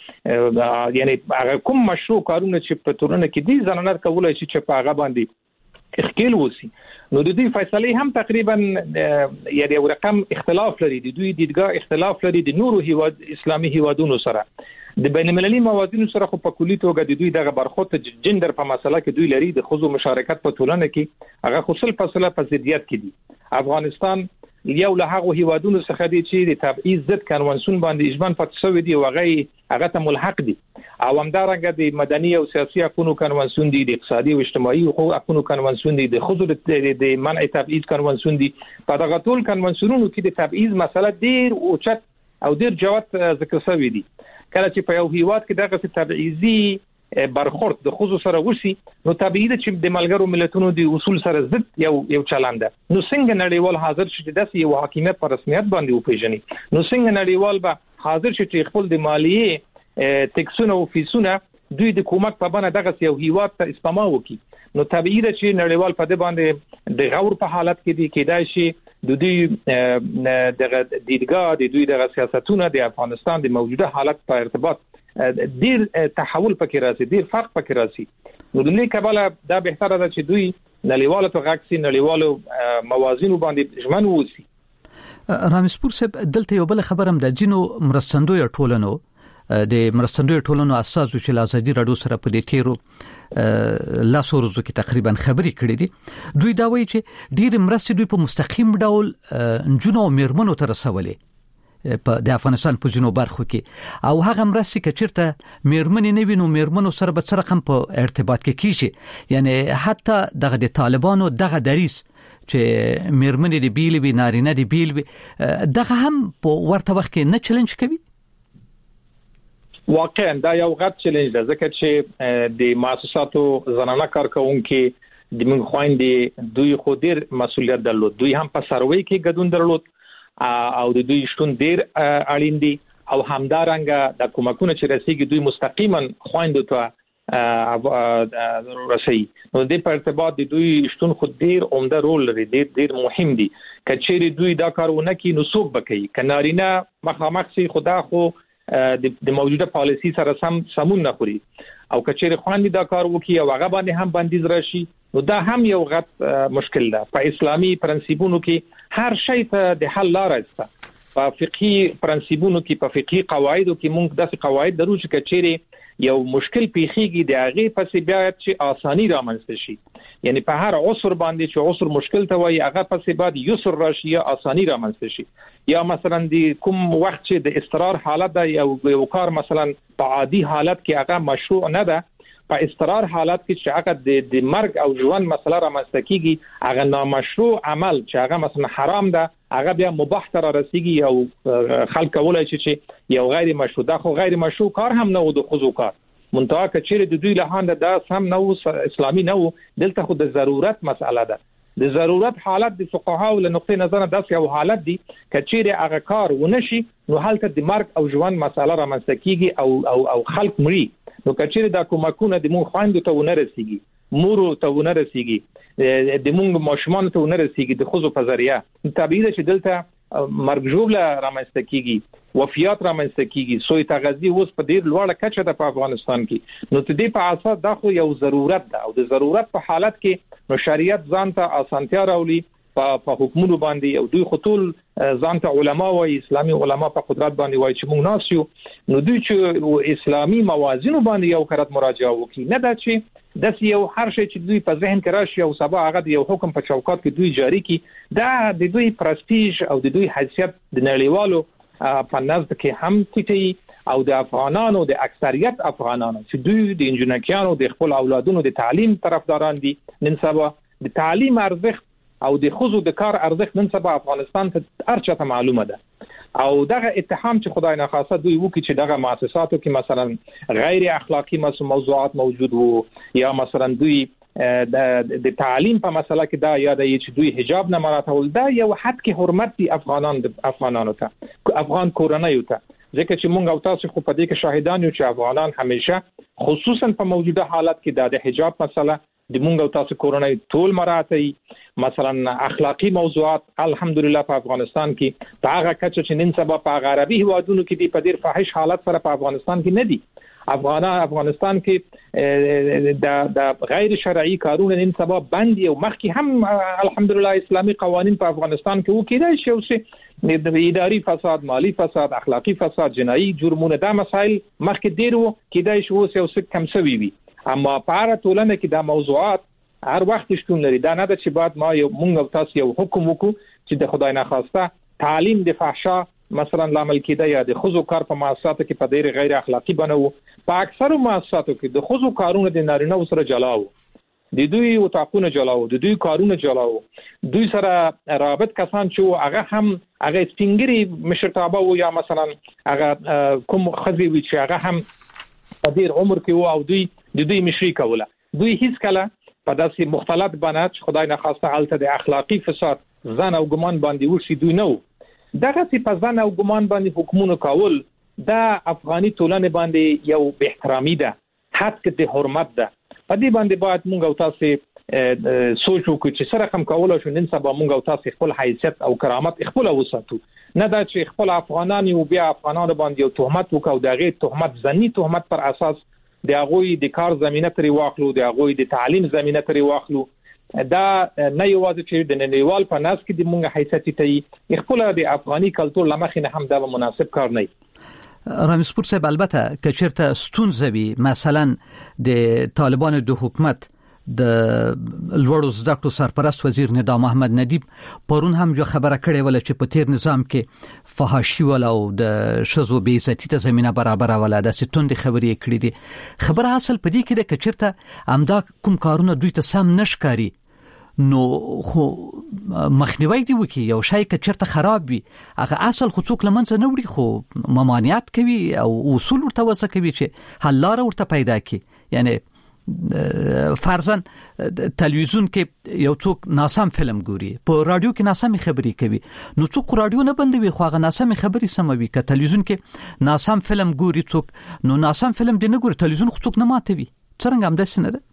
وکړي یعنی هغه کوم مشروع کارونه چې په تورنه کې دي زنانه کولای شي چې په هغه باندې اخکیل وسی نو د دوی فیصله هم تقریبا یعنی یو رقم اختلاف لري د دوی دیدګاه اختلاف لري د نورو هیواد اسلامي هیوادونو سره د بین المللي موازینو سره خو په کلی توګه د دوی دغه برخوت جندر په مسله کې دوی لري د خزو مشارکت په ټولنه کې هغه خصل فاصله په ضدیت کې دي افغانستان یو له هغه هیوادونو څخه دي چې د تبعیض ضد کنوانسیون باندې اجماع پاتې دي او هغه ته ملحق دي او همدارنګه د مدني او سیاسي حقوقو کنوانسیون دي د اقتصادي او اجتماعي حقوقو کنوانسیون دي د خزو د منع تبعیض کنوانسیون دي په دغه ټول کنوانسیونونو کې د تبعیض مسله ډیر اوچت او ډیر جوت ذکر شوی دي کله چې په یو هیواد کې دغه تبعیضي برخورد د خصوص سره وسی نو طبيعي ده چې د ملګرو ملتونو د اصول سره ضد یو چلند نو څنګه نړیوال حاضر شي د داسې یو حاکمیت پر رسمیت باندې وپیژني نو څنګه نړیوال به حاضر شي چې خپل د مالیه ټکسونه او فیسونه دوی د کومک په بڼه دغه یو هیواد ته اسپما وکي نو طبيعي ده چې نړیوال په دې باندې د غور په حالت کې دي کېدای شي د دوی دغه دیدګاه د دوی دغه سیاستونه د افغانستان د موجوده حالت په ارتباط ډیر تحول پکې راځي ډیر فرق پکې راځي نو د دې کبله دا بهتره ده چې دوی نړیوالو ته غاکسي نړیوالو موازینو باندې ژمن ووسی رامسپور صاحب دلته یو بل خبرم د جنو مرستندوی ټولنو د مرستندوی ټولنو اساس چې لازمي راډیو سره په دې تیرو لاسو ورځو کې تقریبا خبري کړې دي دوی دا وایي چې ډیر مرستې دوی په مستقیم ډول جنو میرمنو ته رسولې په د افغانستان په جنوب برخو کې او هغه مرستې کچیرته میرمنې نه وینو میرمنو سره به سره هم په ارتباط کې کیږي یعنی حتی دغه د طالبانو دغه دریس چې میرمنې دی بیل وی نارینه دی بیل وی دغه هم په ورته وخت کې نه چیلنج کوي واقعا دا یو غټ چیلنج ده ځکه چې د مؤسساتو زنانه کارکونکو د موږ خويندې دوی خو ډیر مسؤلیت درلود دوی هم په سروي کې ګډون درلود او د دوی شتون ډیر اړین دي او همدارنګه د کومکونه چې رسیدي دوی مستقیما خويندو ته رسي نو د په ارتباط د دوی شتون خو ډیر عمده رول لري ډیر مهم دي کچېری دوی دا کارونه کوي نو څوک بکوي کنارینه مخامخ سي خدا خو د موجوده پالیسی سره سمون نه خوري او کچېری خويندې دا کار وکي او هغه باندې هم بندیز راشي نو دا هم یو غټ مشکل ده په اسلامي پرنسپونو کې هر شی ته د حل لار شته په فقهي پرنسپونو کې په فقهي قواعدو کې موږ داسې قواعد درو چې کچېری یو مشکل پیخيږي د هغه پسې بیا چې اساني رامنځته شي یعنی په هر عصر باندې چې عصر مشکل ته وایي هغه پسې بعد یسر راشي یا اساني رامنځته شي یا مثلا د کوم وخت چې د استقرار حالت ده یو کار مثلا په عادي حالت کې هغه مشروع نه ده په استقرار حالت کې چې هغه د مرګ او ژوند مسله رامنځته کیږي هغه نامشروع عمل چې هغه مثلا حرام ده هغه بیا مباح تر رسیږي او خلک کولای شي چې یو غیر مشروع ده خو غیر مشروع کار هم نه و د خزو کار منتها کچېره د دوی له هانده دا سم نه اسلامي نه دلته خو د ضرورت مسأله ده د ضرورت حالت د فقهاو له نقطې نظر داسې یو حالت دی کچېره هغه کار ونشي نو حالت د مرګ او ژوند مسأله رامنځته کیږي او خلک مري نو کچېره د کومکونه د مون خويندو ته ونه رسیږي مورو ته ونه رسیږي د مونږ ماشومان ته ونه رسیږي د خزو په ذریعہ طبيعي چې دلته مرګ ژوبله رامنځته کیږي وفيات رامنځته کیږي سوی تغذیه اوس په ډیر لوړه کچه ده په افغانستان کې نو ته دې په اساس دا خو یو ضرورت ده او د ضرورت په حالت کې نو شریعت ځان ته اسانتیا راولي په حکومت باندې او دوی خطول ځان ته علما او اسلامي علما په قدرت باندې وایي چې موږ ناسیو نو دوی چې اسلامي موازینو باندې یو کرت مراجعه وکړي نه دا چې د یو هر شي چې دوی په ذهن کې راشي او سبا هغه یو حکم په چوکاټ کې دوی جاری کړي دا د دوی پرستیج او د دوی حیثیت د نړیوالو په نزد کې هم ټیټي او د افغانانو د اکثریت افغانانو چې دوی د انجنیرانو د خپل اولادونو د تعلیم طرفداران دي، نن سبا د تعلیم ارزښت او د خزو د کار ارزښت نن سبا افغانستان ته ارچته معلومه ده. او دغه اتهام چې خدای نه خاصه دوی وکړي چې دغه مؤسساتو کې مثلا غیر اخلاقی موضوعات موجود وو، یا مثلا دوی د تعلیم په مسله کې دا یاد ای چې دوی حجاب نه مراعاتول، دا یو حد کې حرمت دي افغانانو ته، افغان کورنۍ ته، ځکه چې مونږ او تاسو خو په دې کې شاهدان یو چې افغانان همیشه خصوصا په موجوده حالت کې د حجاب مسله د مونږ او تاسو کورنۍ ټول مراعاتي. مثلا اخلاقی موضوعات الحمدلله په افغانستان کې په هغه کچه چې نن سبا په عربي هوادونو کې دی په ډیر فاحش حالت سره په افغانستان کې نه دي. افغانستان کې د غیر شرعي کارونه نن سبا بند او مخکې هم الحمدلله اسلامي قوانين په افغانستان کې وکړي چې د اداري فساد، مالی فساد، اخلاقی فساد، جنایي جرمونه دا مسایل مخکې ډیر وو کېدای شو او څه کم شوي وي. اما په اړه ټولنه کې دا موضوعات هر وخت شتون لري. دا نه ده چې بعد ما یو مونږ او تاسو یو حکم وکړو چې د خدای نه خواسته تعلیم د فحشا مثلا لامل کېده یا د خزو کار په مؤسساتو کې په ډیر غیر اخلاقی بنو. په اکثر مؤسساتو کې د خزو کارونه د نارینه سره جلاو، د دوی وتاقونه جلاو، د دوی کارونه جلاو، دوی سره رابط کسان چې هغه هم هغه سپینګری مشرتابه و یا مثلا هغه کوم خزي وی چې هغه هم په ډیر عمر کې و او دوی مشري کوله. دوی هیڅ کله په داسې مختلط بنات چې خدای نه خواسته حالت د اخلاقی فساد ځان او ګمان باندې ورشي دوی نو. دغه څه په ځان او ګمان باندې حکومت کول دا افغاني ټولنه باندې یو به احترامي ده، حد کې د حرمت ده. په دې باندې باید مونږ او تاسو سوچ وکړو چې سره کوم کول شو نن سبا مونږ او تاسو خپل حیثیت او کرامت خپل وساتو، نه دا چې خپل افغانان یو بیا افغانانو باندې یو تهمت وکاو، دغه تهمت ځنی تهمت پر اساس د هغوی د کار زمينه ترې واخلو، د هغوی د تعلیم زمينه ترې واخلو. دا نه یوازې چې د نړیوال په ناس کې د مونږ حیثیت ته خپل د افغاني کلتور لمخې نه هم دا مناسب کار نه. رامسپور صاحب البته که چیرته ستونزه وي مثلا د طالبانو د حکومت د لوړو زده کړو سرپرست وزیر نظام احمد ندیب پرون هم یو خبره کړې ولا چې په تیر نظام کې فحاشي ولا او د شذو بې عزتی ته زمينه برابر ولا د ستوند خبرې کړې دي. خبره اصل په دې کې ده چې چیرته امدا کوم کارونه دوی ته سم نشکاري نو خو مخنیوي دی وکي یو شای که چیرته خراب وي هغه اصل خو څوک لمنځه نه وړي، خو ممانعت کوي او اصول ورته وځه کوي چې حل لار ورته پیدا کړي. یعنی فرضاً تلویزیون کې یو څوک ناسم فلم ګوري، په رادیو کې ناسم خبري کوي، نو څوک رادیو نه بندوي خو هغه ناسم خبري سموي. که تلویزیون کې ناسم فلم ګوري څوک نو ناسم فلم دی نه ګوري، تلویزیون خو څوک نه ماتوي. څنګه هم داسې نه ده؟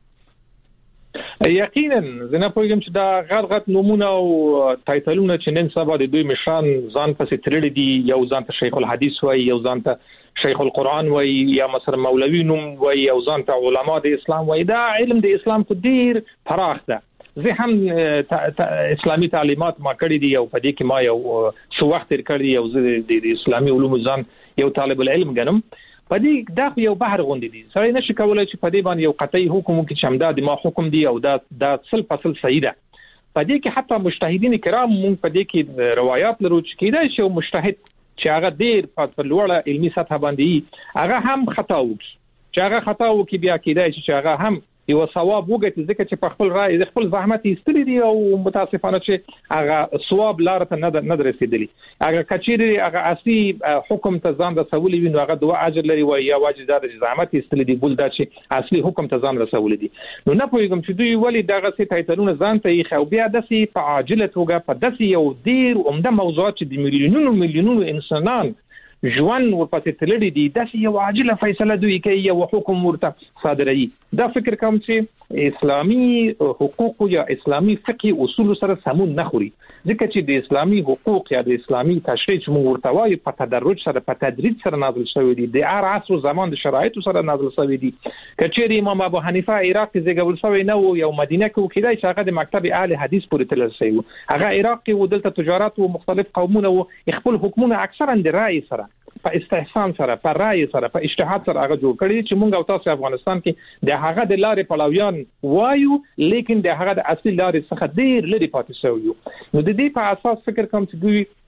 یقینا زه نه پوهیږم چې دا غلط نمونه او ټایټلونه چې نن سبا د دوی مشان ځان پسې ترلي دي، یو ځان ته شیخ الحدیث وایي، یو ځان ته شیخ القرآن وایي، یا مثلا مولوی نوم وایي، یو ځان ته علما د اسلام وایي. دا علم د اسلام خو ډیر پراخ ده. زه هم اسلامي تعلیمات ما کړی دي او په دې کې ما یو څو وخت تیر کړی، یو زه د اسلامي علومو ځان یو طالب العلم ګڼم. په دې دا یو بحر غونډې دي، سړی نشي کولای چې په دې باندې یو قطعي حکم وکړي چې همدا د ما حکم دی او دا سل فصل صحیح ده. په دې کې حتی مجتهدین کرام مونږ په دې کې روایت لرو چې کېدای شي مجتهد چې هغه ډیر په لوړه علمي سطح باندې هغه هم خطا وکړي، چې هغه خطا وکړي بیا کېدای شي چې هغه هم یو ثواب وګټي، ځکه چې په خپل رائے خپل زحمت ایستلی دي او متاسفانه چې هغه ثواب لار ته نه رسیدلی. هغه کچيري هغه اصلي حکم ته ځان رسولي وي نو هغه دوه اجر لري وای یا واجب د زحمت ایستلی دي بل دا چې اصلي حکم ته ځان رسولي دي. نو نه پوهیږم چې دوی ولی دغه څه ټایټلونه ځان ته یې خو بیا داسې په عاجله توګه په داسې یو ډیر عمده موضوعات چې د میلیونونو انسانان ژوند ورپسې تللی دي داسې یو عاجله فیصله دوی کوي، یو حکم ورته صادروي. دا فکر کوم چې اسلامي حقوق یا اسلامي فقهي اصول سره سمون نه خوري، ځکه چې د اسلامي حقوق یا د اسلامي تشریع چې موږ ورته وایو په تدرج سره په تدریج سره نازل شوی دي، د هر عصر او زمان د شرایطو سره نازل شوی دي. کچېری امام ابو حنیفه عراق کې زیږول شوی نه و، یو مدینه کې وکیدای چې هغه د مکتب اهل حدیث پورې تلل شوی و، هغه عراق کې و، دلته تجارت او مختلف قومونه و، خپل حکومت اکثرا د رائے سره په استحسان سره په رائے سره په اجتهاد سره هغه جوړ کړی چې موږ او تاسو افغانستان کې د هغه د لارې پلویان وایو، لیکن د هغه د اصلي لارې څخه ډیر لري پاتې شوی. نو د دې په اساس فکر کوم چې دوی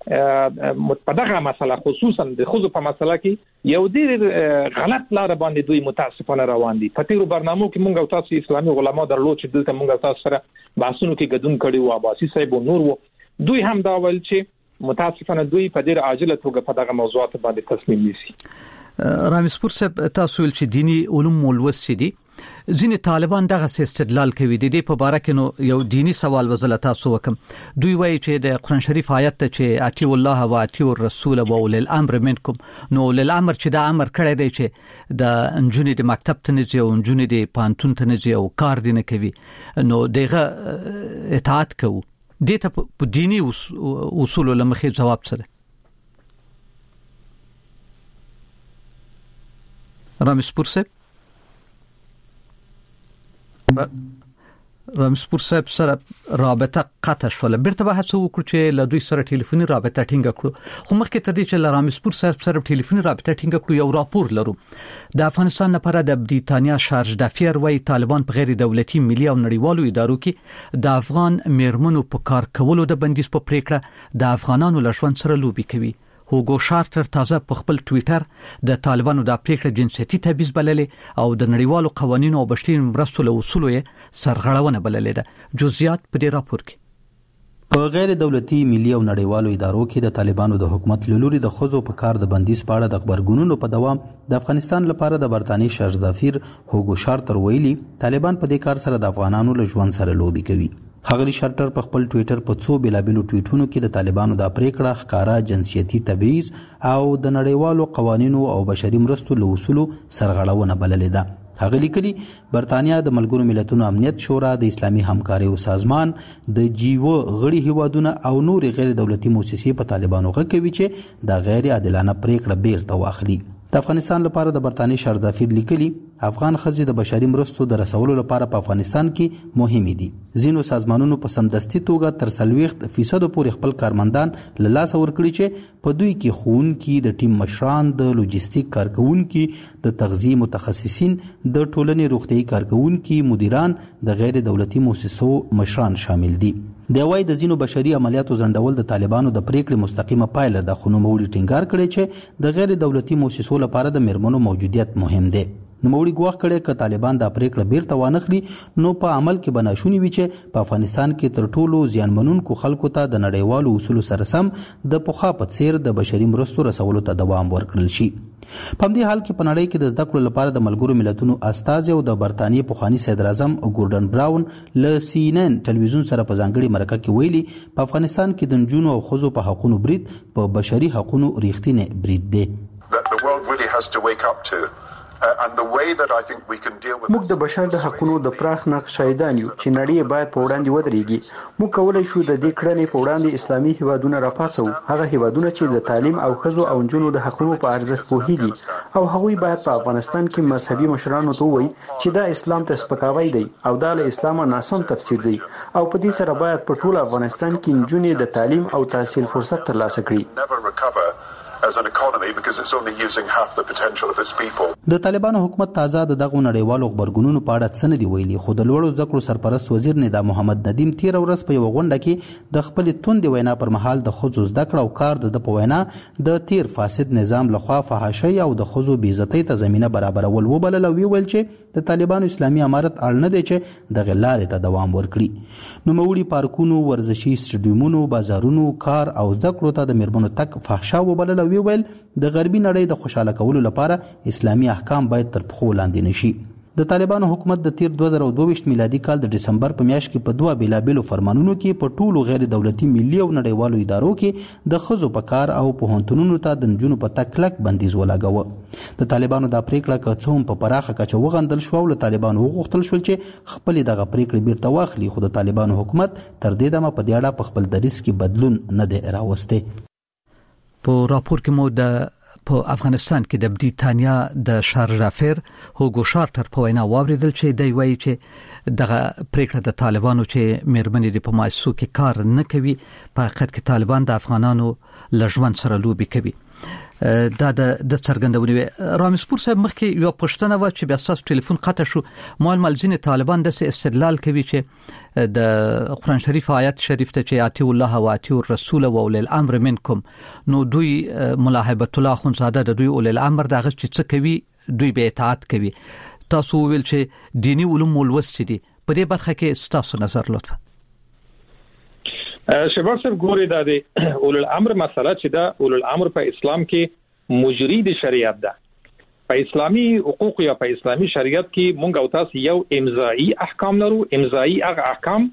په دغه مسله خصوصا د خوځو په مسله کې یو ډېر غلط لار باندې دوی متاسفانه روان دي. په تیرو برنامو کې مونږ او تاسو اسلامي علما درلود چې دلته مونږ او تاسو سره بحثونو کې ګډون کړي وو، عباسي صاحب او نور وو. دوی هم دا ویل چې متاسفانه دوی په ډېر عاجله توګه په دغه موضوعات باندې تصمیم نیسي. رامز پور صاحب تاسو ول چې دینی علوم مولوسي دي، ځینې طالبان دغه استدلال کوي د دې په باره کې نو یو دینی سوال وزله تاسو وکم. دوی وایي چې د قرآن شریف آیت ته چې اطیع الله و اطیع الرسول و اولي الامر منکم، نو اولي الامر چې دا امر کړی دی چې د انجونې د مکتب ته نه ځي او انجونې د پانتون ته نه ځي او کار دی نه کوي، نو دغه اطاعت کوو. دې ته په دینی اصول لمخې جواب څه دی؟ رامز پور صاحب رامسپور صاحب سره رابطه قطع شوله. بیرته به هڅه وکړو چې له دوی سره ټلیفوني رابطه ټینګه کړو، خو مخکې ته دې چې له رامسپور صاحب سره ټلیفوني رابطه ټینګه کړو یو راپور لرو. د افغانستان لپاره د بریتانیا شارج دافیر وايي طالبان په غیر دولتي ملي او نړیوالو ادارو کې د افغان میرمنو په کار کولو د بندیز په پریکړه د افغانانو له ژوند سره لوبي کوي. هوګو شارټر تازه په خپل ټوئیټر د طالبانو د پریکړې جنسيتي تبعیض بللې او د نړیوالو قوانینو او بشري مرستو له اصولو یې سرغړونه بللې ده. جزئیات په دې راپور کې. په غیر دولتي ملي او نړیوالو ادارو کې د طالبانو د حکومت لوري د خزو په کار د بندیز په اړه د خبرګونونو په دوام د افغانستان لپاره د برتانی شارج دافیر هوګو شارټر ویلي طالبان په دې کار سره د افغانانو له ژوند سره لوبي کوي. هغلی شارټر په خپل ټوئیټر په څو بیلابیلو ټویټونو کې د طالبانو د پریکړه ښکارا جنسيتي تبعیض او د نړیوالو قوانینو او بشري مرستو له اصولو سرغړونه بللې ده. هغه لیکلي برتانیا د ملګرو ملتونو امنیت شورا د اسلامي همکارۍ سازمان د جیو غړي هیوادونه او نور غیر دولتي مؤسسې په طالبانو غږ کوي چې د غیر عادلانه پریکړه بیرته واخلي. د افغانستان لپاره د برتانی شارج دافیر لیکلي افغان ښځې د بشري مرستو د رسولو لپاره په افغانستان کې مهمې دي. ځینو سازمانونو په سمدستي توګه تر 40% پورې خپل کارمندان له لاسه ورکړي چې په دوی کې ښوونکي، د ټیم مشران، د لوجستیک کارکونکي، د تغذیې متخصصین، د ټولنې روغتیايي کارکونکي، مدیران، د غیر دولتي مؤسسو مشران شامل دي. د وای د ځینو بشري عملیاتو ځنډول د طالبانو د پریکړې مستقیمه پایله ده، خو نوموړي ټینګار کړی چې د غیر دولتي مؤسسو لپاره د میرمنو موجودیت مهم دی. نوموړي ګواښ کړی که طالبان دا پریکړه بیرته وانخلي نو په عمل کې به ناشونې وي چې په افغانستان کې تر ټولو زیانمنونکو خلکو ته د نړیوالو اصولو سره سم د پخوا په څیر د بشري مرستو رسولو ته دوام ورکړل شي. په همدې حال کې په نړۍ کې د زده کړو لپاره د ملګرو ملتونو استازي او د برتانیې پخوانی صدر اعظم ګوردن براون له CNN ټلویزیون سره په ځانګړي مرکه کې ویلي په افغانستان کې د نجونو او ښځو په حقوقو برید په بشري حقوقو ریښتینی برید دی. موږ د بشر د حقوقو د پراخ نقش شاهدان یو چې نړۍ باید په وړاندې ودرېږي. موږ کولای شو د دې کړنې په وړاندې اسلامي هیوادونه راپاڅو، هغه هیوادونه چې د تعلیم او ښځو او نجونو د حقوقو په ارزښت پوهیږي، او هغوی باید په افغانستان کې مذهبي مشرانو ته ووایي چې دا اسلام ته سپکاوی دی او دا له اسلامه ناسم تفسیر دی، او په دې سره باید په ټول افغانستان کې نجونې د تعلیم او تحصیل فرصت ترلاسه کړي. د طالبانو حکومت تازه دغه نړیوالو خبرګونونو په اړه څه نه دی ویلي، خو د لوړو زده کړو سرپرست وزیر ندا محمد ندیم تیر ورځ په یو غونډه کې د خپل توندې وینا پر مهال د ښځو زده کړه او کار د په وینا د تیر فاسد نظام لخوا فحاشۍ او د ښځو بې عزتۍ ته زمینه برابرول وبلل او ویل چې د طالبانو اسلامي امارت اړ نه دی چې دغه لارې ته دوام ورکړي. نوموړي پارکونو، ورزشي سټډیومونو، بازارونو، کار او زده کړو ته د میرمنو تک فحشا وبلل او ویل د غربي نړۍ د خوشاله کولو لپاره اسلامي احکام باید تر پښو لاندې نشي. د طالبانو حکومت د تیر 2022 میلادي کال د دسمبر په میاشت کې په دوه بیلابیلو فرمانونو کې په ټولو غیر دولتي ملي او نړیوالو ادارو کې د ښځو په کار او پوهنتونونو ته د نجونو په تګ کلک بندیز ولګاوه. د طالبانو دا پریکړه که څه هم په پراخه کچه وغندل شوه او له طالبانو وغوښتل شول چې خپلې دغه پریکړې بیرته واخلي، خو د طالبانو حکومت تر دې دمه په دې اړه په خپل دریځ کې بدلون نه دی راوستی. په راپور کې مو د په افغانستان کې د بریتانیا د شارج دافیر هوګو شارټر په وینا واوریدل چې دی وایي چې دغه پریکړه د طالبانو چې میرمنې د په مؤسسو کې کار نه کوي، په حقیقت کې طالبان د افغانانو له ژوند سره لوبي کوي. د څرګندونې رامسپور صاحب مخکې یو پښتنه و چې بیا تاسو ټلیفون قطع شو مال ځینې طالبان د استدلال کوي چې د قرآن شریف آیت شریف ته چې اتی الله او اتی الرسول و اولي الامر منکم نو دوی ملاحبت الله خنزاده د دوی اولي الامر دغه چې څه کوي دوی به اطاعت کوي تاسو ویل چې دینی علوم ولوستي دي په دې برخه کې تاسو نظر لطفا شباب صاحب ګوري دا دی اولو الامر مسله چې دا اولو الامر په اسلام کې مجری د شریعت ده په اسلامي حقوق یا په اسلامي شریعت کې مونږ او تاسو یو امضایی احکام لرو امضایی هغه احکام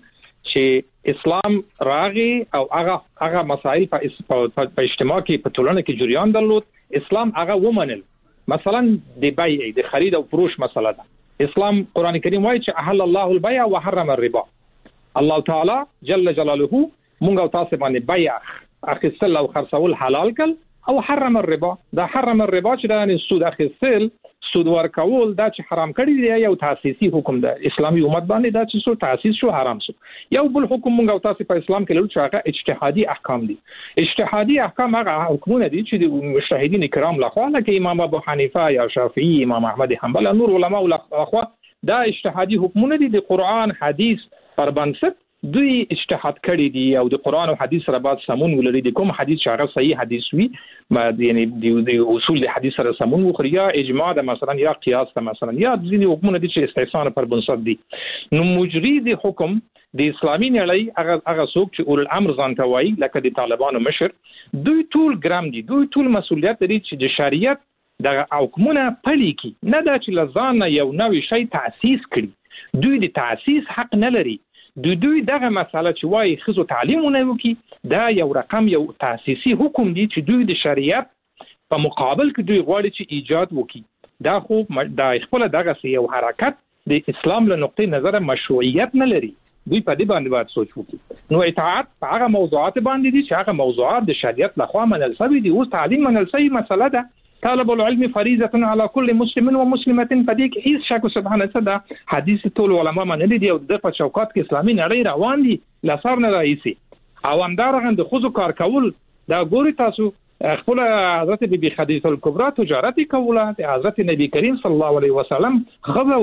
چې اسلام راغي او هغه مسائل په اجتماع کې په ټولنه کې جریان درلود اسلام هغه ومنل مثلا د بیع د خرید او فروش مسله ده اسلام قران کریم وایي چې احل الله البيع وحرم الربا الله تعالی جل جلاله مونږ او تاسو باندې بیع اخیستل او خرڅول حلال کړ او حرم الربا دا حرم الربا چې دا سود اخیستل سود ورکول دا چې حرام کړی دی یو تاسیسي حکم ده اسلامي امت باندې دا چې سو تاسیس شو حرام شو یو بل حکم مونږ او تاسو په اسلام کې لرو چې هغه اجتهادي احکام دي اجتهادي احکام هغه حکمونه دي چې د مجتهدین کرام لخوا لکه امام ابو حنیفه یا شافعي امام احمد حنبل نور علما لخوا دا اجتهادي حکمونه دي د قران حدیث پر بنسټ دوی اجتهاد کړی دي او د قران او حدیث سره بعد سمون ولري د کوم حدیث چې هغه صحیح حدیث وي یعنی د اصول د حدیث سره سمون وخوري یا اجماع ده مثلا یا قیاس ده مثلا یا ځینې حکمونه دي چې استحسان پر بنسټ دي نو مجری د حکم د اسلامي نړۍ هغه څوک چې اول الامر ځان ته وایي لکه د طالبانو مشر دوی ټول ګرام دي دوی ټول مسؤلیت لري چې د شریعت د حکمونه پلي کی نه دا چې لزان یو نوې شی تاسیس کړي دوی د تاسیس حق نه لري دوی دغه مسله چې وایي خزو تعلیمونه وکي دا یو رقم یو تاسیسي حکم دی چې دوی د شریعت په مقابل کې دوی غواړي چې ایجاد وکي دا خو دا خپل دغه یو حرکت د اسلام له نقطې نظر مشروعیت نه لري دوی په دې باندې باید سوچ وکړي نو اطاعت په هغه موضوعات باندې دي چې هغه موضوعات د شریعت لخوا منل شوی دي او تعلیم منل شوی مسله ده طالب العلم فریضه على كل مسلم ومسلمه پدې کې هیڅ شک سبحان الله ده حدیث ټول علما منلي دي او د په چوکات کې اسلامي نړۍ روان دي لاسر نه راځي او همدارنګه د خوځو کار کول دا ګوري تاسو خپل حضرت بیبي خدیجه الکبرى تجارت کوله د حضرت نبی کریم صلی الله علیه وسلم خذو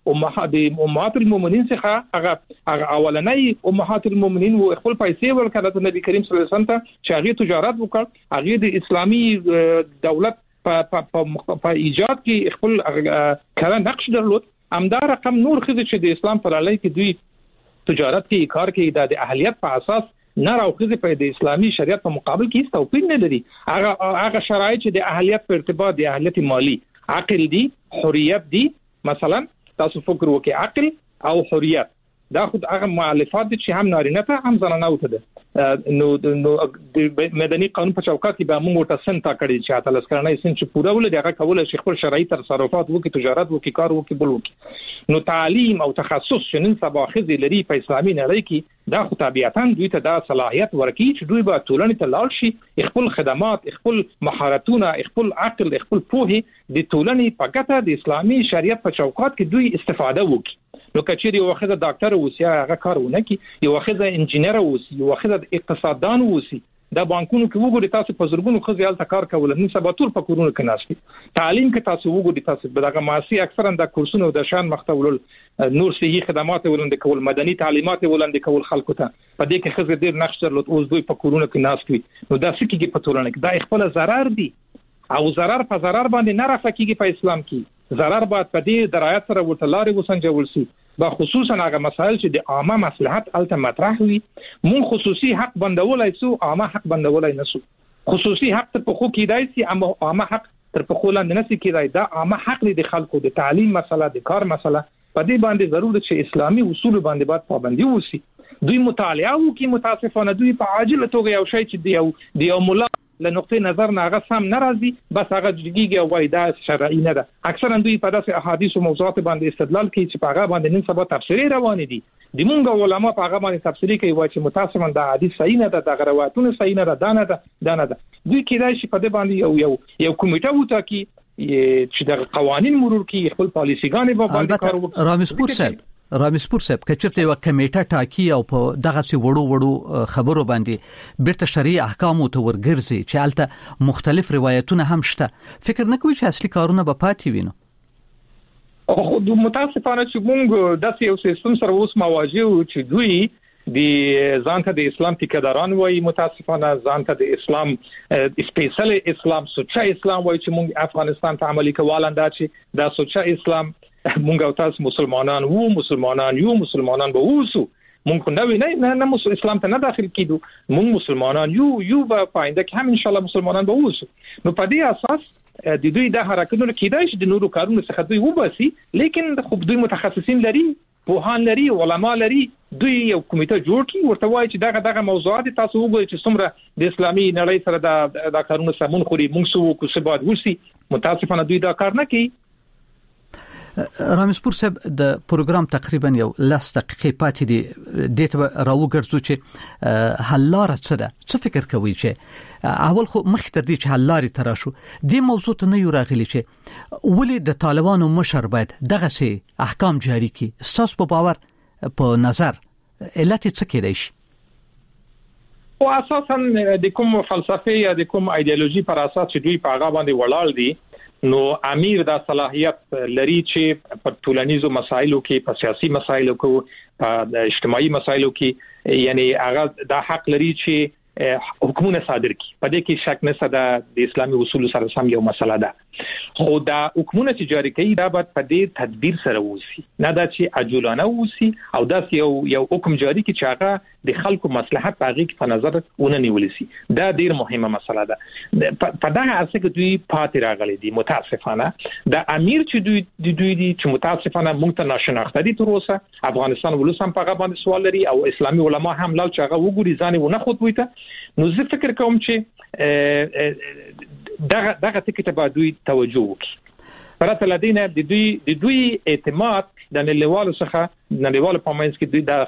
امهات المؤمنین څخه هغه اولنۍ امهات المؤمنین او خپل پیسې ورکړه د نبی کریم صلی الله علیه وسلم ته چې هغه تجارت وکړ هغه د اسلامي دولت په ایجاد کې خپل کله نقش درلود همدار رقم نور خزه چې د اسلام پر علی کې دوی تجارت کې کار کوي د اهلیت په اساس نه راوخزه په د اسلامي شریعت په مقابل کې هیڅ توپیر نه لري هغه شرایط چې د اهلیت په ارتباط د اهلیت مالی عقل دي حریت دي مثلا تاسو فکر وکړئ عقل او حریت دا خود هغه مؤلفات دي چې هم نارینه ته هم زنانه ته ده نو د مدني قانون په چوکاټ کې به موږ ته سنت کړی چې اتلس کړنې سن چې پوره ول دغه کول شي خپل شرعي تصرفات وکي تجارت وکي کار وکي بل وکي نو تعلیم او تخصص شنن سبا خزي لري په اسلامي نړۍ کې دا خو طبيعتاً دوی ته دا صلاحيت ورکي چې دوی به ټولنې ته لاړ شي خپل خدمات خپل مهارتونه خپل عقل خپل پوهه د ټولنې په ګټه د اسلامي شریعت په چوکاټ کې دوی استفاده وکي نو کچېری یو وخت ډاکټر اوسي هغه کارونه کوي یو وخت انجینر اوسي یو وخت اقتصاددان اوسي دا بانکونو کې وګورئ تاسو په زرګونو خزيال ته کار کول نن سبا ټول په کورونو کې ناشتي تعلیم کې تاسو وګورئ تاسو دغه ماسي اکثرا د کورسونو د شان مختول نور صحي خدمات ولند کول مدني تعلیمات ولند کول خلکو ته په دې کې خزه ډیر نقش درلود اوس دوی په کورونو کې ناشتي نو دا سکیږي په ټولنه کې دا خپل ضرر دي او ضرر په ضرر باندې نه راځي په اسلام کې ضرر باید په دې درایت سره ورتلاري وسنجول شي با خصوصا هغه مسائل چې د عامه مصلحت الته مطرح وي مون خصوصي حق بندولای سو عامه حق بندولای نسو خصوصي حق ته په خو کېدای سي اما عامه حق تر په خو لاندې نسي کېدای دا عامه حق دی د خلکو د تعلیم مسله د کار مسله په دې باندې ضروري چې اسلامي اصول باندې باید پابندي وشي دوی مطالعه وکي متاسفانه دوی په عاجله توګه یو شی چې دی یو مولا له نقطې نظر نه هغه سم ناراضي بس هغه جګیږي او وای دا شرعي نه ده اکثرا دوی په داسې احادیث او موضوعات باندې استدلال کوي چې په هغه باندې نن سبا تفسیری روان دي د مونږ علما په هغه باندې تفسیری کوي وای چې متاسفانه دا حدیث صحیح نه ده د روایتونو صحیح نه ده دا نه ده دوی کېدای شي په دې باندې یو کمیټه وټا کی چې د قوانين مرور کی خپل پالیسيګانې په باندې کار وکړي رامسپور صاحب کچرته یو کمیټه ټاکی او په دغه سي وړو خبرو باندې بیرته شرعي احکام ته ورګرځي چې البته مختلف روایتونه هم شته فکر نه کوي چې اصلي کارونه به پاتې وینو خو متاسفانه چې موږ د یو سیستم سره اوس مواجه یو چې دوی د ځانته د اسلام ټیکداران وایي متاسفانه ځانته د اسلام سپیشل اسلام سوچا اسلام وایي چې موږ افغانستان ته عملي کولاندا چې دا سوچا اسلام موږ او تاسو مسلمانان یو مسلمانان به اوسو موږ نه اسلام ته نه داخل کیدو موږ مسلمانان یو به پاینده کې هم ان شاء الله مسلمانان به اوسو نو په دې اساس د دوی د حرکتونو کیدای شي د نورو کارونو څخه دوی وباسي لیکن خو دوی متخصصین لري پوهان لري علما لري دوی یو کمیټه جوړ کړي ورته وایي چې دغه موضوعات تاسو وګورئ چې څومره د اسلامي نړۍ سره د کارونو سمون خوري موږ سو کو څه بعد ورسي متاسفانه دوی دا کار نه کوي رامسپور صاحب د پروګرام تقریبا یو 10 دقیقې پاتې دي دته راوګرځو چې حلاره څه فکر کوي چې اول خو مخ تر دې چې حلاره تراشو د موضوع ته نه یو راغلی چې ولې د طالبانو مشر باید دغه سي احکام جاری کړي استاس په باور په نظر علت څه کېدای شي او اساسا د کوم فلسفه یا د کوم ایدئولوژي پر اساس چې دوی په هغه باندې ولاړ دي نو امیر دا صلاحیت لري چې په ټولنیزو مسایلو کې په سیاسي مسایلو کې په اجتماعي مسایلو کې یعنی هغه دا حق لري چې حکومت صادر کی په دې کې شک نشته د اسلامي اصول سره سم یو مسله ده خو دا حکومت چې جاری کوي دا باید په دې تدبیر سره وسی نه دا چې عجولانه وسی او دا یو حکم جاری کی چې هغه د خلکو مصلحت په هغه کې په نظر ونه نیول شي دا ډیر مهمه مسله ده په دغه اساس کې دوی پاتې راغلي دي متاسفانه د امیر چې دوی دي چې متاسفانه موږ ته ناشناخته دي تر اوسه افغانستان ولسم په هغه باندې سوال لري او اسلامي علما هم لا چې هغه وګوري ځان ونه خود وي نو زه فکر کوم چې دغه ټکی ته به دوی توجه وکړي پرته لدینه د دوی اعتماد د نړیوالو څخه نړیوالو په منځ کې دوی دا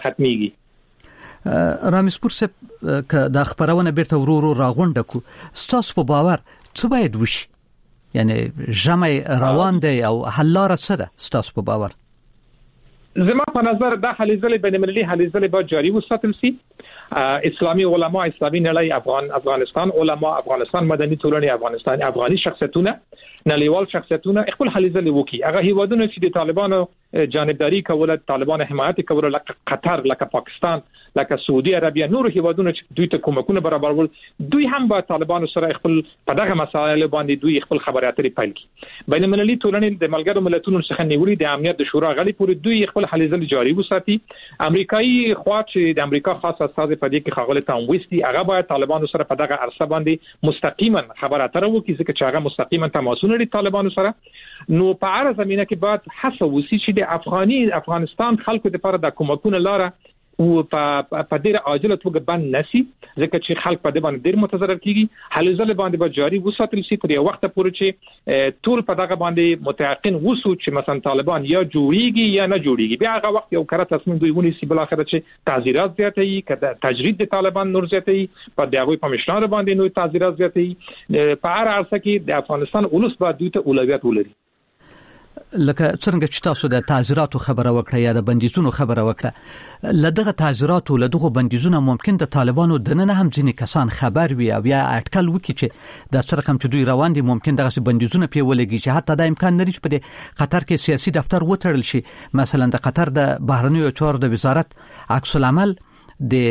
ختميږي رامسپور صاحب که د خبرونه بیرته ورو راغونډه کو ستاسو په باور څه باید وشي یعنی جمع روان دی او حلاره څه ده ستاسو په باور زما په نظر دا حلیزل بین‌المللي حلیزل به جاری وساتل شي اسلامي علما اسلامي نړۍ افغانستان علما افغانستان مدني ټولنې افغاني شخصیتونه نړیوال شخصیتونه خپل حلیزل وکي هغه هیوادونه چې د طالبانو جانبداري کوله طالبانو حمایت کوله لکه قطر لکه پاکستان لکه سعودي عربیه نور هیوادونه چې دوی ته کومکونه برابرول دوی هم با طالبانو سره خپل په دغه مسایل باندې دوی خپل خبرې اترې پیل کړي بین‌المللي ټولنې د ملګرو ملتونو څخه نیولې د امنیت د شورا غړي پورې دوی خپل حلیزل جاری وساتي امریکایي خوا چې د امریکا خاص استاد په دې کې خغل تام وستي هغه باید طالبانو سره په دغه عرصه باندې مستقیما خبره اترې وکړي چې هغه مستقیما تماسونه لري طالبانو سره نو په اړه زمينه کې بعد حسو وسی چې د افغانستان خلکو لپاره د کومکونه لاره او په ډیره عاجله توګه باندې نسی ځکه چې خلک په دې باندې ډیر متضرر کیږي حلزل باندې به جاری وساتل شي تر یو وخت پورې چې ټول په دغه باندې متيقن وسو چې مثلا طالبان یا جوړیږي یا نه جوړیږي بیا هغه وخت یو کړه تصمیم دوی ونیسي بل اخر چې تعزیرات زیاتوي کده تجرید د طالبان نور زیاتوي په دغه په مشرانو باندې نو تعزیرات زیاتوي په اړه ارڅ کې د افغانستان ولس باید دوی ته اولویت ولري لکه څنګه چې تاسو د تعزیراتو خبره وکړه یا د بندیزونو خبره وکړه لدغه تعزیراتو لدغه بندیزونو ممکن د طالبانو دننه هم ځینې کسان خبر وي او یا اټکل وکړي چې د څه رقم چې دوی روان دي ممکن دغه بندیزونه په ولګي چې حتی د امکان لري چې په قطر کې سیاسي دفتر وتړل شي مثلا د قطر د بهرنیو چارو د وزارت عکس العمل د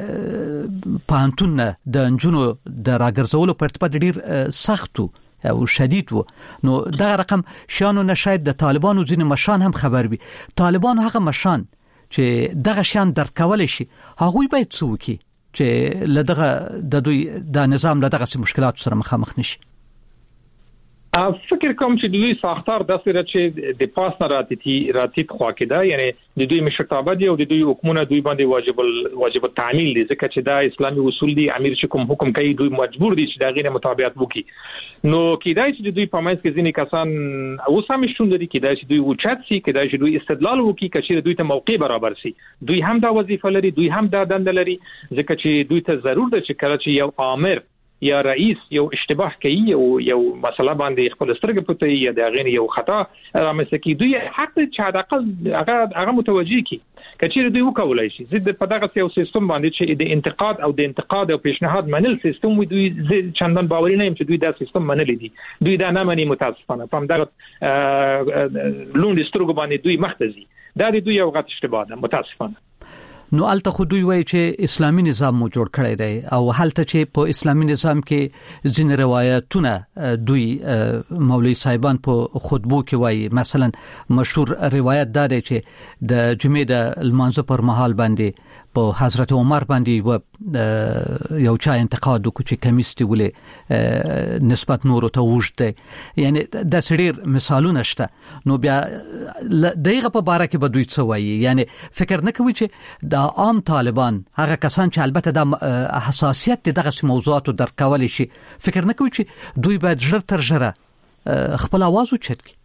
پانتون د انجونو د راګرځولو په ارتباط ډیر سختو او شدید وو نو دا رقم شانو نشاید د طالبانو ځینې مشان هم خبر وي طالبانو هغه مشان چې دغه شان درکول شي هغه باید څه وکړي چې لدغه د دوی د نظام لدغه مشکلات سره مخامخ نشي فکر کوم چې دوی ساختار د سره چې د پاس نه راتیت خوا کې ده یعنی د دوی مشرتابه دي او د دوی حکومت دوی باندې واجب التعمیل دي ځکه چې دا اسلامي اصول دي امیر چې کوم حکم کوي دوی مجبور دي چې دا غیر مطابقت وکړي نو کیدای چې دوی په مېز کې ځینې کسان اوسه مشتون دي کیدای چې دوی وچات سي کیدای چې دوی استدلال وکړي چې دوی ته موقع برابر سي دوی هم دا وظیفه لري دوی هم دا دنده لري ځکه چې دوی ته ضرور ده چې کله چې یو امر یا رئیس یو اشتباه کوي او یو مسله باندې خپل سترګې پټي یا د غیر یو خطا رامنځته کی دوی حق چې حداقل هغه متوجي کی کچېر دوی وکولای شي زید په دغه یو سیستم باندې چې د انتقاد او پیشنهاد منل سیستم وي دوی چندان باوري نه یم چې دوی دا سیستم منلي دي دوی دا نه مني متاسفانه په دغه لوند سترګو باندې دوی مختزي دا دوی یو غلط اشتباه ده متاسفانه نو الته خو دوی وایي چې اسلامي نظام مو جوړ کړی دی او حالت چې په اسلامي نظام کې ځین روایتونه دوی مولوی صاحبان په خطبو کې وایي مثلا مشهور روایت دا دی چې د جمعې د المانځه پر مهال باندې په حضرت عمر باندې یو چا انتقاد وکړ چې کمیستي ولې نسبت نورو ته وښته یعنی د سړي مثالونه شته نو بیا دغه په باره کې به دوی څه وایي یعنی فکر نه کوي چې د عام طالبان هغه کسان چې البته د حساسیت دغه موضوعاتو درک کولی شي فکر نه کوي چې دوی باید ژر تر ژره خپل आवाज اوچت کړي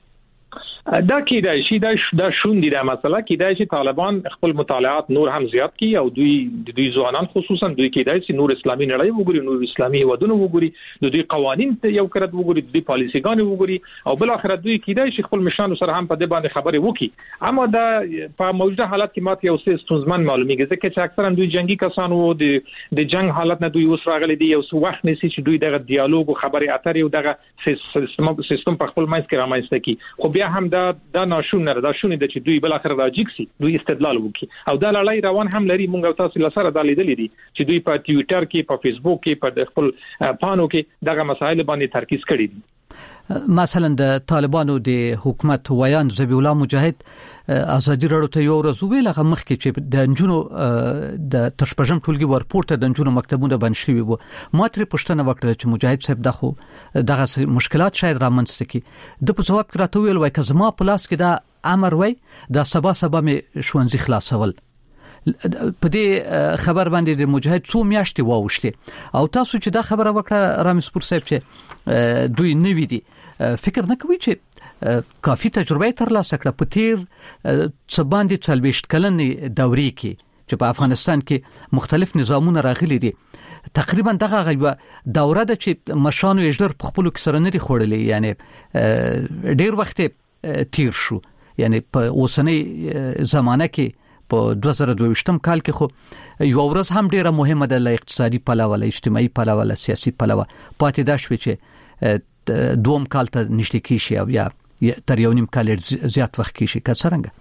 دا کېدای شي دا شوندې د مسله کېدای شي طالبان خپل مطالعات نور هم زیات کړي او دوی ځوانان خصوصا دوی کېدای شي نور اسلامي نړۍ وګوري نور اسلامي ودونه وګوري د دوی قوانين یو کرت وګوري د پالیسيګان وګوري او بل اخر دوی کېدای شي خپل مشان سره هم په دې باندې خبرې وکړي اما دا په موجوده حالت کې ماته یو څه ستونزمن معلومیږي ځکه چې اکثرا دوی جنگي کسان وو د جنگ حالت نه دوی اوس راغلي دي یو څه وخت نسی چې دوی دغه ډیالوګ او خبرې اترې او دغه سیستم په خپل منځ کې رامنځته کړي خو بیا هم دا ناشونه دا شونه د چې دوی بل اخر راجیکسي دوی استدلال وکړي او دا لړۍ روان هم لري مونږ تاسو لسره د لیدلې دي چې دوی په ټوئیټر کې په فیسبوک کې په خپل پانو کې دغه مسایل باندې ترکیز کړی دي مثلا د طالبانو د حکومت ویان ذبیح الله مجاهد ازادي راډیو ته یو ورځ ویل هغه مخکې چې د انجونو د ترشپژم ټولګي ورپورټ د انجونو مکتبونه بند شوي وو ما ترې پوښتنه وکړه چې مجاهد صاحب دغه مشکلات شاید رامنځته کړي د په جواب کې راته ویل وای که زما په لاس کې دا امر وای دا سبا مې شونځي خلاصول په دې خبر باندې د مجاهد څو میاشتې واوښتي او تاسو چې دا خبره وکړه رامسپور صاحب چې دوی نوی دي فکر نه کوي چې کافي تجربه ترلاسه کړه په تیر څه باندې 40 کلنې دورې کې چې په افغانستان کې مختلف نظامونه راغلي دي تقریبا دغه غوړه دوره د چې مشانو اجدر په خپل کې سره نه دي خوړلې یعنی ډیر وخت تیر شو یعنی په اوسنۍ زمانه کې په 2022 کال کې خو یو ورځ هم ډیره مهمه ده له اقتصادي پلوه له اجتماعي پلوه له سیاسي پلوه پاتې دا شوی چې دوم کال ته نشته کیشي او یا تر یو نیم کال زیات وخت کیشي که څنګه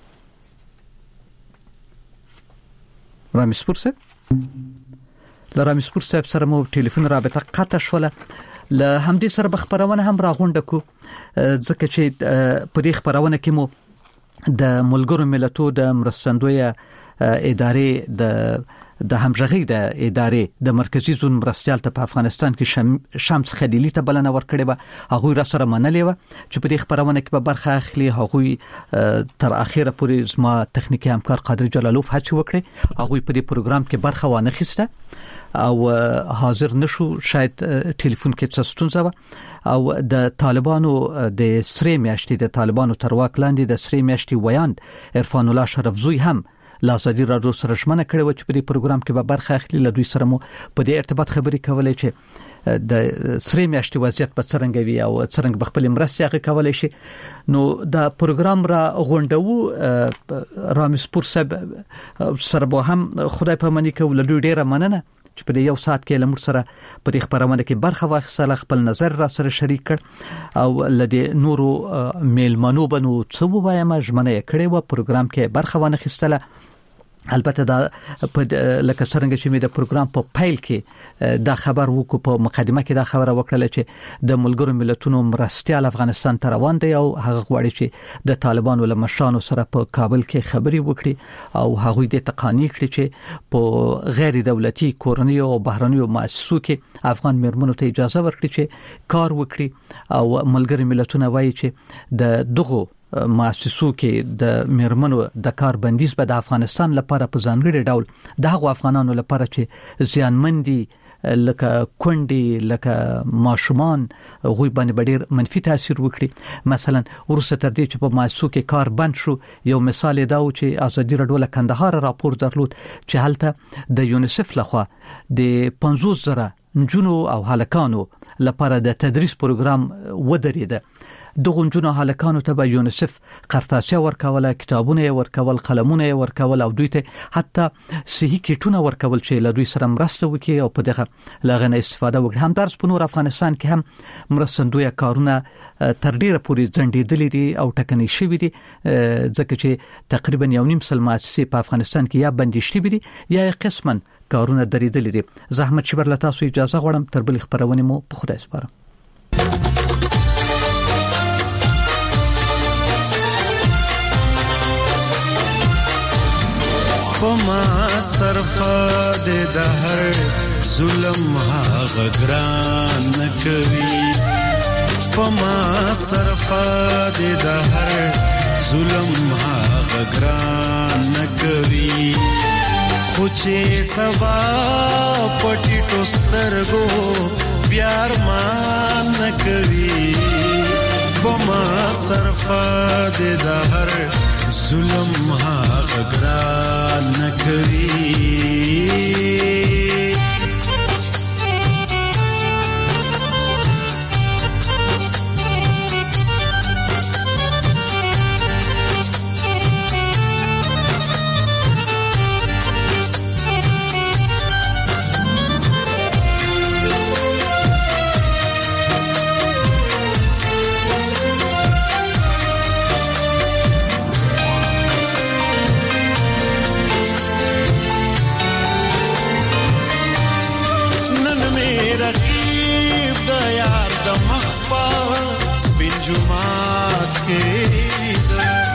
رامسپور صاحب سره مو ټلیفون رابطه قطع شوله له همدې سره بخبرونه هم راغونډه کو ځکه چې په دې خبرونه کې مو د ملګرو ملتونو د مرستندوی ادارې د همغږي د ادارې د مرکزی زون مرستيال ته په افغانستان کې شمس خلیلی ته بلنه ورکړې و هغه را سره منلې و چې په دې خبرونه کې به برخه اخلي هغه تر اخیره پورې زما تخنیکی همکار قادر جلالوف هڅه وکړي هغه په دې پروګرام کې برخه وانه خسته او حاضر نشو شاید ټلیفون کې څه ستونزه و او د طالبانو د سری میاشتې د طالبانو تر واک لاندې د سری میاشتې ویاند عرفان الله شرفزوی هم لاسادي راډیو سره شمنه کړي و چې په دې پروګرام کې به برخه اخلي له دوی سره مو په دې ارتباط خبري کولای چې د سری میاشتې وضعیت په څرنګه وي او څرنګه بخپل مرستي هغه کولای شي نو دا پروګرام را غونډو رامسپور صاحب سره به هم خدای په منی کې ولډو ډیره مننه چې په یو ساعت کې لمر سره په دې خبرونه کې برخه واخیستل خپل نظر را سره شریک کړ او لدی نورو میلمنو بنو څو وایم ژمنه کړې و پروګرام کې برخه ونه خستله البته دا لکه څنګه چې مې د پروګرام په پایل کې دا خبر وکړو په مقدمه کې دا خبره وکړه چې د ملګرو ملتونو مرستيال افغانستان ته روان دي او هغه غواړي چې د طالبانو له مشرانو سره په کابل کې خبري وکړي او هغه د تقانی کړي چې په غیر دولتي کورنۍ او بهرنیو مؤسسو کې افغان مرمنو ته اجازه ورکړي چې کار وکړي او ملګرو ملتونه وایي چې د دغه مؤسسو کې د مرمنو د کار بندیز به د افغانستان لپاره په ځانګړي ډول د هغو افغانانو لپاره چې زیانمندي لکه کونډي لکه ماشومان غوي باندې ډېر منفي تاثیر وکړي مثلا ورسته تر دې چې په مؤسسو کې کار بند شو یو مثال دا و چې ازادي راډیو له کندهار راپور درلود چې هلته د یونیسف لخوا د 50,000 نجونو او هلکانو لپاره د تدریس پروګرام ودرېده. دغه نجونو هلکانو ته به یونیسف قرطاسیه ورکول، کتابونه ورکول، قلمونه ورکول او دوی ته حتی صحي کیټونه ورکول چې له دوی سره مرسته وکړي او په دغه لغنه استفاده وکړي. هم درس په نور افغانستان کې هم مرستندوی کارونه تر ډیره پورې ځنډېدلې دي او ټکنۍ شوې دي، ځکه چې تقریبا 1.5 سل مؤسسې په افغانستان کې یا بندي شوې دي یا قسماً کارونه درېدلې دي. زحمت شبر له تاسو اجازه غواړم تر بل خبرونه مو په خدای سپارم. پما صرفا د هر ظلم هغه ګران نکوي، پما صرفا د هر ظلم هغه ګران نکوي، خو چې سبا پټی ټوسترګو بیار مان نکوي، پما صرفا د هر ظلم هغه ګران نکوي. جمعات کې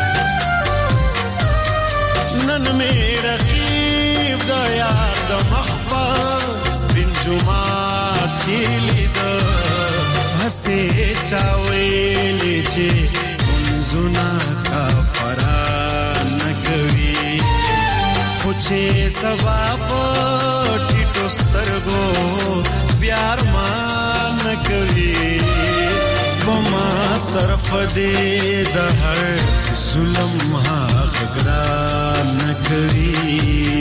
نن مې رقیب د یار د مخبر بن جمعات کې لید هسه چاویلې چې منځونه کا فران کوي، خو چې سبا پټی ټوسترګو بیار مان کوي، پما صرف دې د هر ظلم هغه ګران نکوي.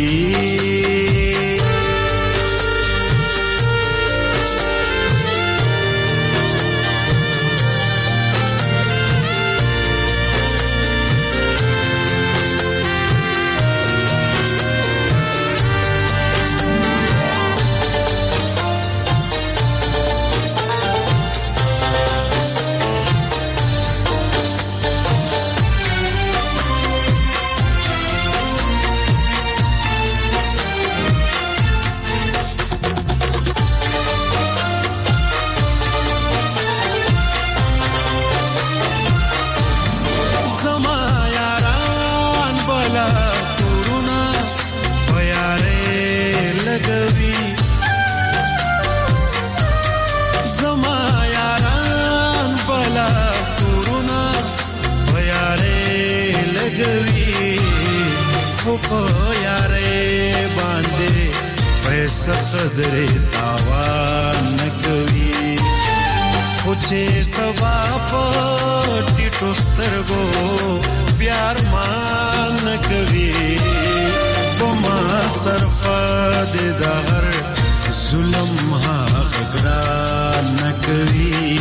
قدر تاوان نکوي، خو چې سبا پټی ټوسترګو بیار مان نکوي، پما صرفا د هر ظلم هغه ګران نکوي.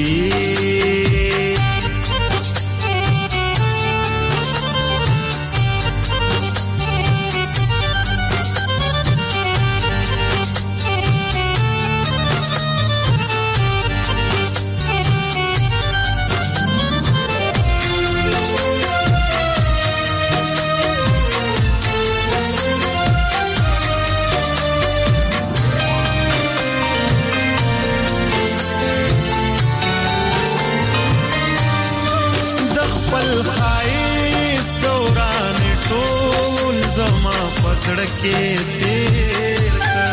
سړکې تیر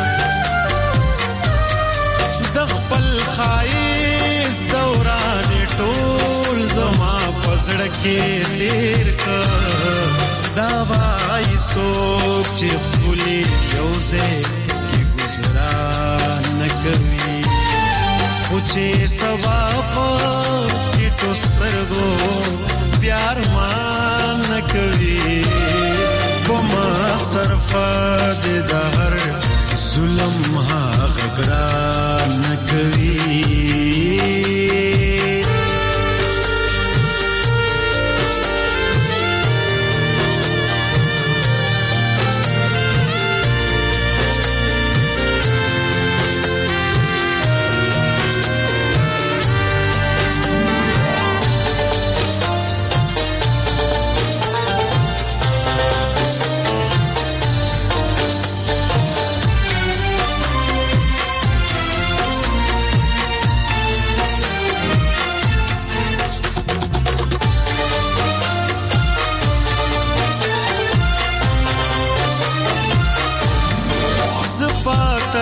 د خپل خایس دوران ټول زما پسړکې تیر دا وای سوچ چې خولي یوزه کی گزاران نکوي، خو چې سبا په ټوسترګو پیار مان نکوي، پما صرفا د هر ظلم هغه ګران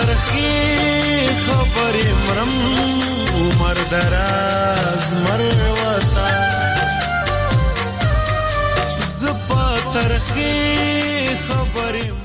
ترخی خبرې مرم عمر دراز مروتا زپا ترخی خبرې